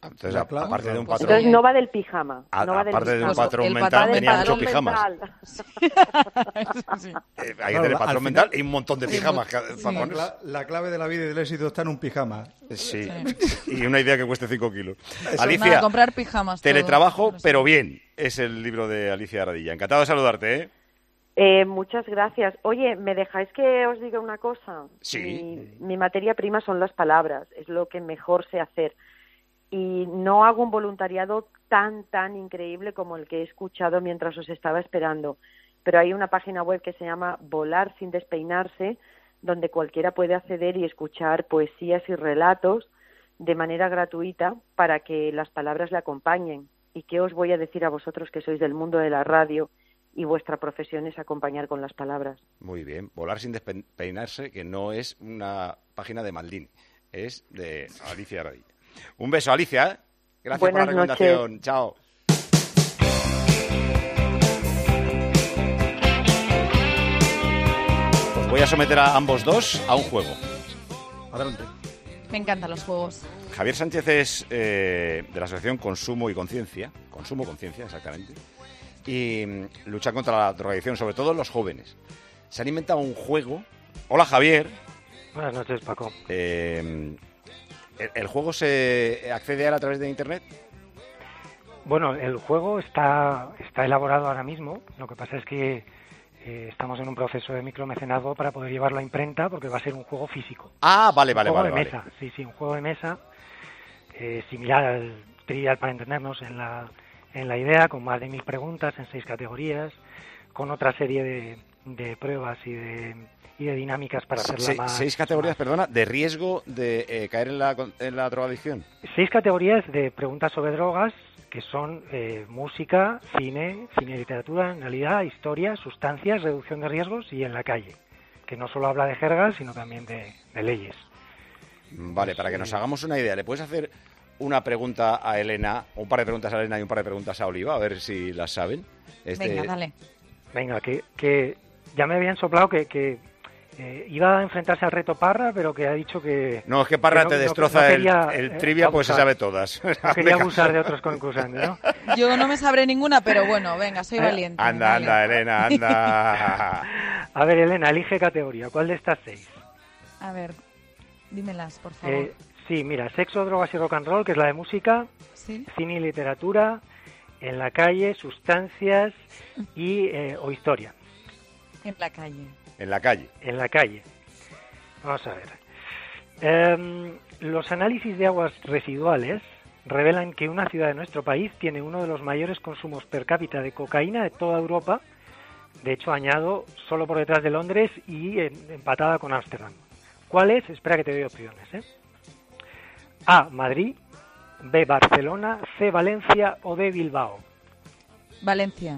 S1: Entonces, la, aparte de un patrón...
S5: Entonces no va del pijama.
S1: A,
S5: no va
S1: aparte
S5: del
S1: de un
S5: pijama.
S1: patrón
S5: El
S1: mental,
S5: patrón
S1: tenía
S5: mental,
S1: muchos pijamas.
S5: sí.
S1: Eh, hay que tener patrón mental y un montón de pijamas.
S9: Sí.
S1: Sí.
S9: La, la clave de la vida y del éxito está en un pijama.
S1: Sí, y una idea que cueste cinco kilos.
S8: Eso.
S1: Alicia,
S8: Nada, comprar pijamas.
S1: teletrabajo,
S8: todos.
S1: pero bien, es el libro de Alicia Radilla. Encantado de saludarte, ¿eh?
S5: Eh, muchas gracias. Oye, ¿me dejáis que os diga una cosa?
S1: Sí.
S5: Mi, mi materia prima son las palabras, es lo que mejor sé hacer. Y no hago un voluntariado tan, tan increíble como el que he escuchado mientras os estaba esperando. Pero hay una página web que se llama Volar sin despeinarse, donde cualquiera puede acceder y escuchar poesías y relatos de manera gratuita para que las palabras le acompañen. ¿Y qué os voy a decir a vosotros que sois del mundo de la radio y vuestra profesión es acompañar con las palabras?
S1: Muy bien. Volar sin despeinarse, que no es una página de Maldini, es de Alicia Radilla. Un beso, Alicia. ¿eh? Gracias
S5: Buenas
S1: por la recomendación.
S5: Noches.
S1: Chao. Os voy a someter a ambos dos a un juego.
S9: Adelante.
S8: Me encantan los juegos.
S1: Javier Sánchez es eh, de la asociación Consumo y Conciencia, Consumo Conciencia, exactamente, y mm, lucha contra la drogadicción, sobre todo en los jóvenes. Se han inventado un juego. Hola, Javier.
S10: Buenas noches, Paco.
S1: Eh, ¿el, ¿El juego se accede ahora a través de Internet?
S10: Bueno, el juego está, está elaborado ahora mismo. Lo que pasa es que eh, estamos en un proceso de micromecenazgo para poder llevarlo a imprenta, porque va a ser un juego físico.
S1: Ah, vale, vale,
S10: un juego
S1: vale.
S10: de
S1: vale.
S10: mesa, sí, sí, un juego de mesa eh, similar al Trivial, para entendernos, en la, en la idea, con más de mil preguntas en seis categorías, con otra serie de, de pruebas y de, y de dinámicas para hacerla
S1: Se,
S10: más...
S1: seis categorías, perdona, de riesgo de eh, caer en la, en la drogadicción.
S10: Seis categorías de preguntas sobre drogas, que son eh, música, cine, cine y literatura, en realidad, historia, sustancias, reducción de riesgos y en la calle, que no solo habla de jergas, sino también de, de leyes.
S1: Vale, para que nos hagamos una idea, ¿le puedes hacer una pregunta a Elena, un par de preguntas a Elena y un par de preguntas a Oliva, a ver si las saben? Este...
S8: Venga, dale.
S10: Venga, que, que ya me habían soplado que, que eh, iba a enfrentarse al reto Parra, pero que ha dicho que...
S1: No, es que Parra
S10: que no,
S1: te
S10: no,
S1: destroza
S10: no quería,
S1: el, el
S10: eh,
S1: trivia, pues se
S10: abusar.
S1: sabe todas.
S10: No quería abusar de otros concursantes, ¿no?
S8: Yo no me sabré ninguna, pero bueno, venga, soy valiente.
S1: Anda,
S8: dale.
S1: anda, Elena, anda.
S10: A ver, Elena, elige categoría. ¿Cuál de estas seis?
S8: A ver, dímelas, por favor.
S10: Eh, sí, mira, sexo, drogas y rock and roll, que es la de música,
S8: ¿Sí?
S10: cine y literatura, en la calle, sustancias y eh, o historia.
S8: En la calle.
S1: En la calle.
S10: En la calle. Vamos a ver. Eh, los análisis de aguas residuales revelan que una ciudad de nuestro país tiene uno de los mayores consumos per cápita de cocaína de toda Europa. De hecho, añado, solo por detrás de Londres y en, empatada con Ámsterdam. ¿Cuál es? Espera que te doy opciones, ¿eh? A, Madrid, B, Barcelona, C, Valencia o D, Bilbao.
S8: Valencia.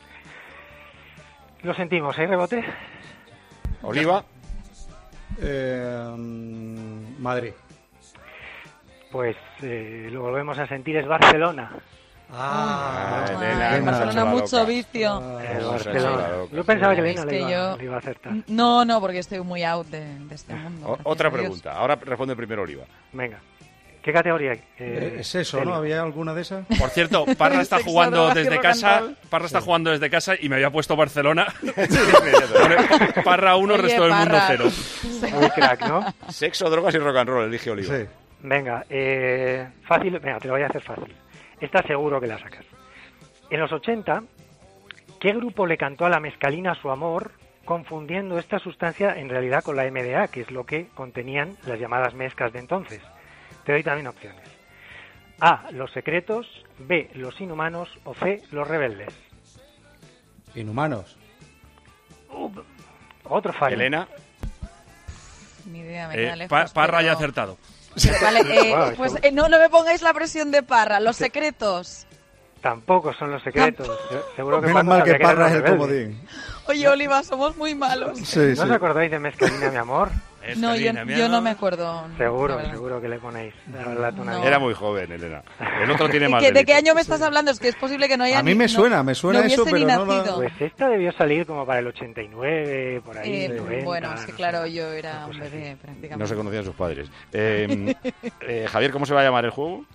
S10: Lo sentimos, ¿hay rebote?
S1: Oliva.
S9: Eh, Madrid.
S10: Pues eh, lo volvemos a sentir, es Barcelona.
S9: Ah,
S1: Ah,
S8: Ah,
S1: Elena,
S8: en
S1: nos ha
S8: Barcelona
S1: hecho la
S8: mucho
S1: loca.
S8: vicio.
S10: Eh,
S1: Nos ha
S10: Barcelona.
S1: hecho la loca.
S10: Yo pensaba que
S8: Es
S10: Elena le,
S8: que
S10: iba,
S8: yo-
S10: le iba a acertar.
S8: No, no, porque estoy muy out de, de este mundo.
S1: O-
S8: gracias
S1: otra
S8: a Dios.
S1: pregunta. Ahora responde primero Oliva.
S10: Venga. ¿Qué categoría? Eh,
S9: Eh, es eso, ¿no?
S10: Telio.
S9: ¿Había alguna de esas?
S7: Por cierto, Parra está
S8: Sexo,
S7: jugando
S8: drogas y
S7: desde
S8: rock and
S7: casa.
S8: roll.
S7: Parra está jugando desde casa y me había puesto Barcelona. Pone Parra uno,
S8: Oye,
S7: resto del mundo
S8: Parra.
S7: cero.
S10: Muy crack, ¿no?
S1: Sexo, drogas y rock and roll, elige Oliva.
S9: Sí.
S10: Venga, eh, fácil, venga, te lo voy a hacer fácil. Esta seguro que la sacas. En los ochenta, ¿qué grupo le cantó a la mescalina su amor, confundiendo esta sustancia en realidad con la M D A, que es lo que contenían las llamadas mezclas de entonces? Te doy también opciones. A, Los Secretos, B, Los Inhumanos o C, Los Rebeldes.
S9: Inhumanos.
S10: Uh, otro fallo.
S1: Elena.
S8: Ni idea, me
S7: Eh,
S8: queda lejos.
S7: Pa- Parra
S8: pero-
S7: ya ha acertado.
S8: Vale, eh,
S10: Wow,
S8: pues
S10: esto-
S8: eh, no, no me pongáis la presión de Parra. Los secretos.
S10: Tampoco son Los Secretos. Se- Seguro que
S9: Menos
S10: Paco
S9: mal
S10: sabía
S9: que
S10: eran
S9: Parra es
S10: Los
S9: el
S10: Rebeldes.
S9: comodín.
S8: Oye, Oliva, somos muy malos.
S9: Sí,
S10: ¿No
S9: sí.
S10: os acordáis de Mescalina, mi amor?
S8: No, yo, yo no me acuerdo.
S10: Seguro,
S8: la verdad.
S10: seguro que le ponéis la tonadilla.
S8: No.
S1: Era muy joven, Elena. El otro tiene más
S8: ¿Qué- ¿De qué
S1: delito.
S8: año me estás hablando? Es que es posible que no haya
S9: A mí
S8: ni-
S9: me
S8: no-
S9: suena, me suena
S8: no
S9: eso,
S8: hubiese ni
S9: pero no la-
S8: nacido.
S10: Pues esta debió salir como para el ochenta y nueve, por ahí,
S8: Eh,
S10: noventa.
S8: bueno, es que
S10: no
S8: claro,
S10: sé.
S8: yo era
S10: Una
S8: un
S10: cosa
S8: bebé
S10: así.
S8: prácticamente.
S1: No se conocían sus padres. Eh, eh, Javier, ¿cómo se va a llamar el juego?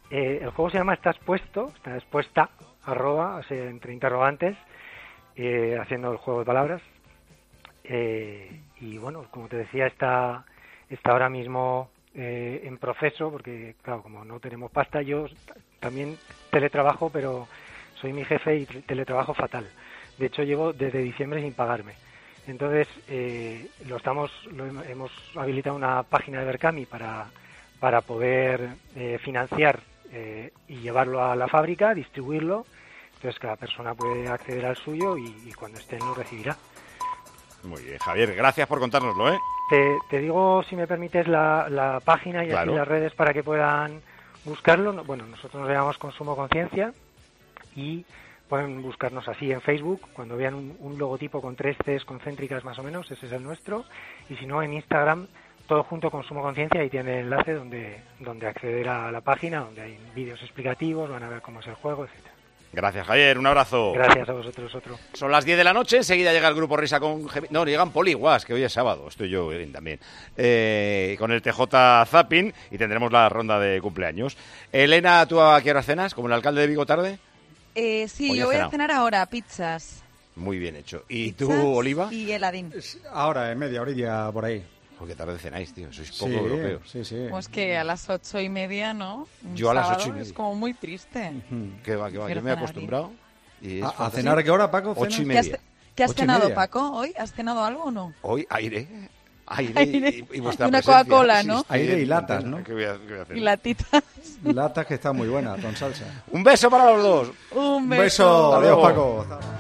S10: Eh, el juego se llama Estás Puesto, estás puesta, arroba, o sea, entre interrogantes, eh, haciendo el juego de palabras. Eh, y bueno, como te decía, está, está ahora mismo eh, en proceso, porque claro, como no tenemos pasta, yo también teletrabajo, pero soy mi jefe y teletrabajo fatal. De hecho, llevo desde diciembre sin pagarme. Entonces, eh, lo estamos, lo hemos habilitado una página de Berkami para, para poder eh, financiar eh, y llevarlo a la fábrica, distribuirlo. Entonces, cada persona puede acceder al suyo y, y cuando esté lo recibirá.
S1: Muy bien, Javier, gracias por contárnoslo, ¿eh?
S10: Te, te digo, si me permites, la, la página y
S1: Claro.
S10: así las redes para que puedan buscarlo. No- Bueno, nosotros nos llamamos Consumo Conciencia y pueden buscarnos así en Facebook. Cuando vean un, un logotipo con tres Cs concéntricas más o menos, ese es el nuestro. Y si no, en Instagram, todo junto Consumo Conciencia, y tiene el enlace donde, donde acceder a la página, donde hay vídeos explicativos, van a ver cómo es el juego, etcétera.
S1: Gracias, Javier, un abrazo.
S10: Gracias a vosotros, otro.
S1: Son las diez de la noche, enseguida llega el grupo Risa con... Gemi- No, llegan Poliguas, que hoy es sábado, estoy yo bien, también, eh, con el T J Zapping, y tendremos la ronda de cumpleaños. Elena, ¿tú a qué hora cenas? ¿Como el alcalde de Vigo tarde?
S8: Eh, sí,
S1: Hoy
S8: yo
S1: has
S8: voy a
S1: cenado.
S8: cenar ahora pizzas.
S1: Muy bien hecho. ¿Y tú,
S8: Pizzas
S1: Oliva?
S8: Y heladín.
S9: Ahora, en media horilla por ahí.
S1: Porque tarde cenáis, tío, sois poco
S9: Sí,
S1: europeos.
S9: sí, sí.
S8: Pues que a las ocho y media, ¿no? Un
S1: Yo a las
S8: sábado
S1: ocho y media.
S8: Es como muy triste.
S1: ¿Qué va, qué va?
S8: Quiero
S1: Yo me he
S8: cenar
S1: acostumbrado. Y es
S9: ¿A- a
S1: fantástico.
S9: cenar a qué hora, Paco,
S1: Ocho y
S9: cenas?
S8: ¿Qué
S1: media.
S8: has, qué has
S9: Ocho y
S8: cenado,
S9: media.
S8: Paco, hoy? ¿Has cenado algo o no?
S1: Hoy, aire. Aire,
S8: Aire.
S1: y, y vuestra
S8: Y una
S1: presencia.
S8: Coca-Cola, ¿no?
S1: Sí,
S9: Aire y
S1: sí,
S9: latas, ¿no?
S1: ¿Qué voy a, qué voy a hacer?
S8: Y latitas.
S9: Latas que está muy buena, con salsa.
S1: Un beso para los dos.
S8: Un
S9: Un
S8: beso.
S9: beso.
S1: Hasta
S9: Adiós,
S1: luego.
S9: Paco.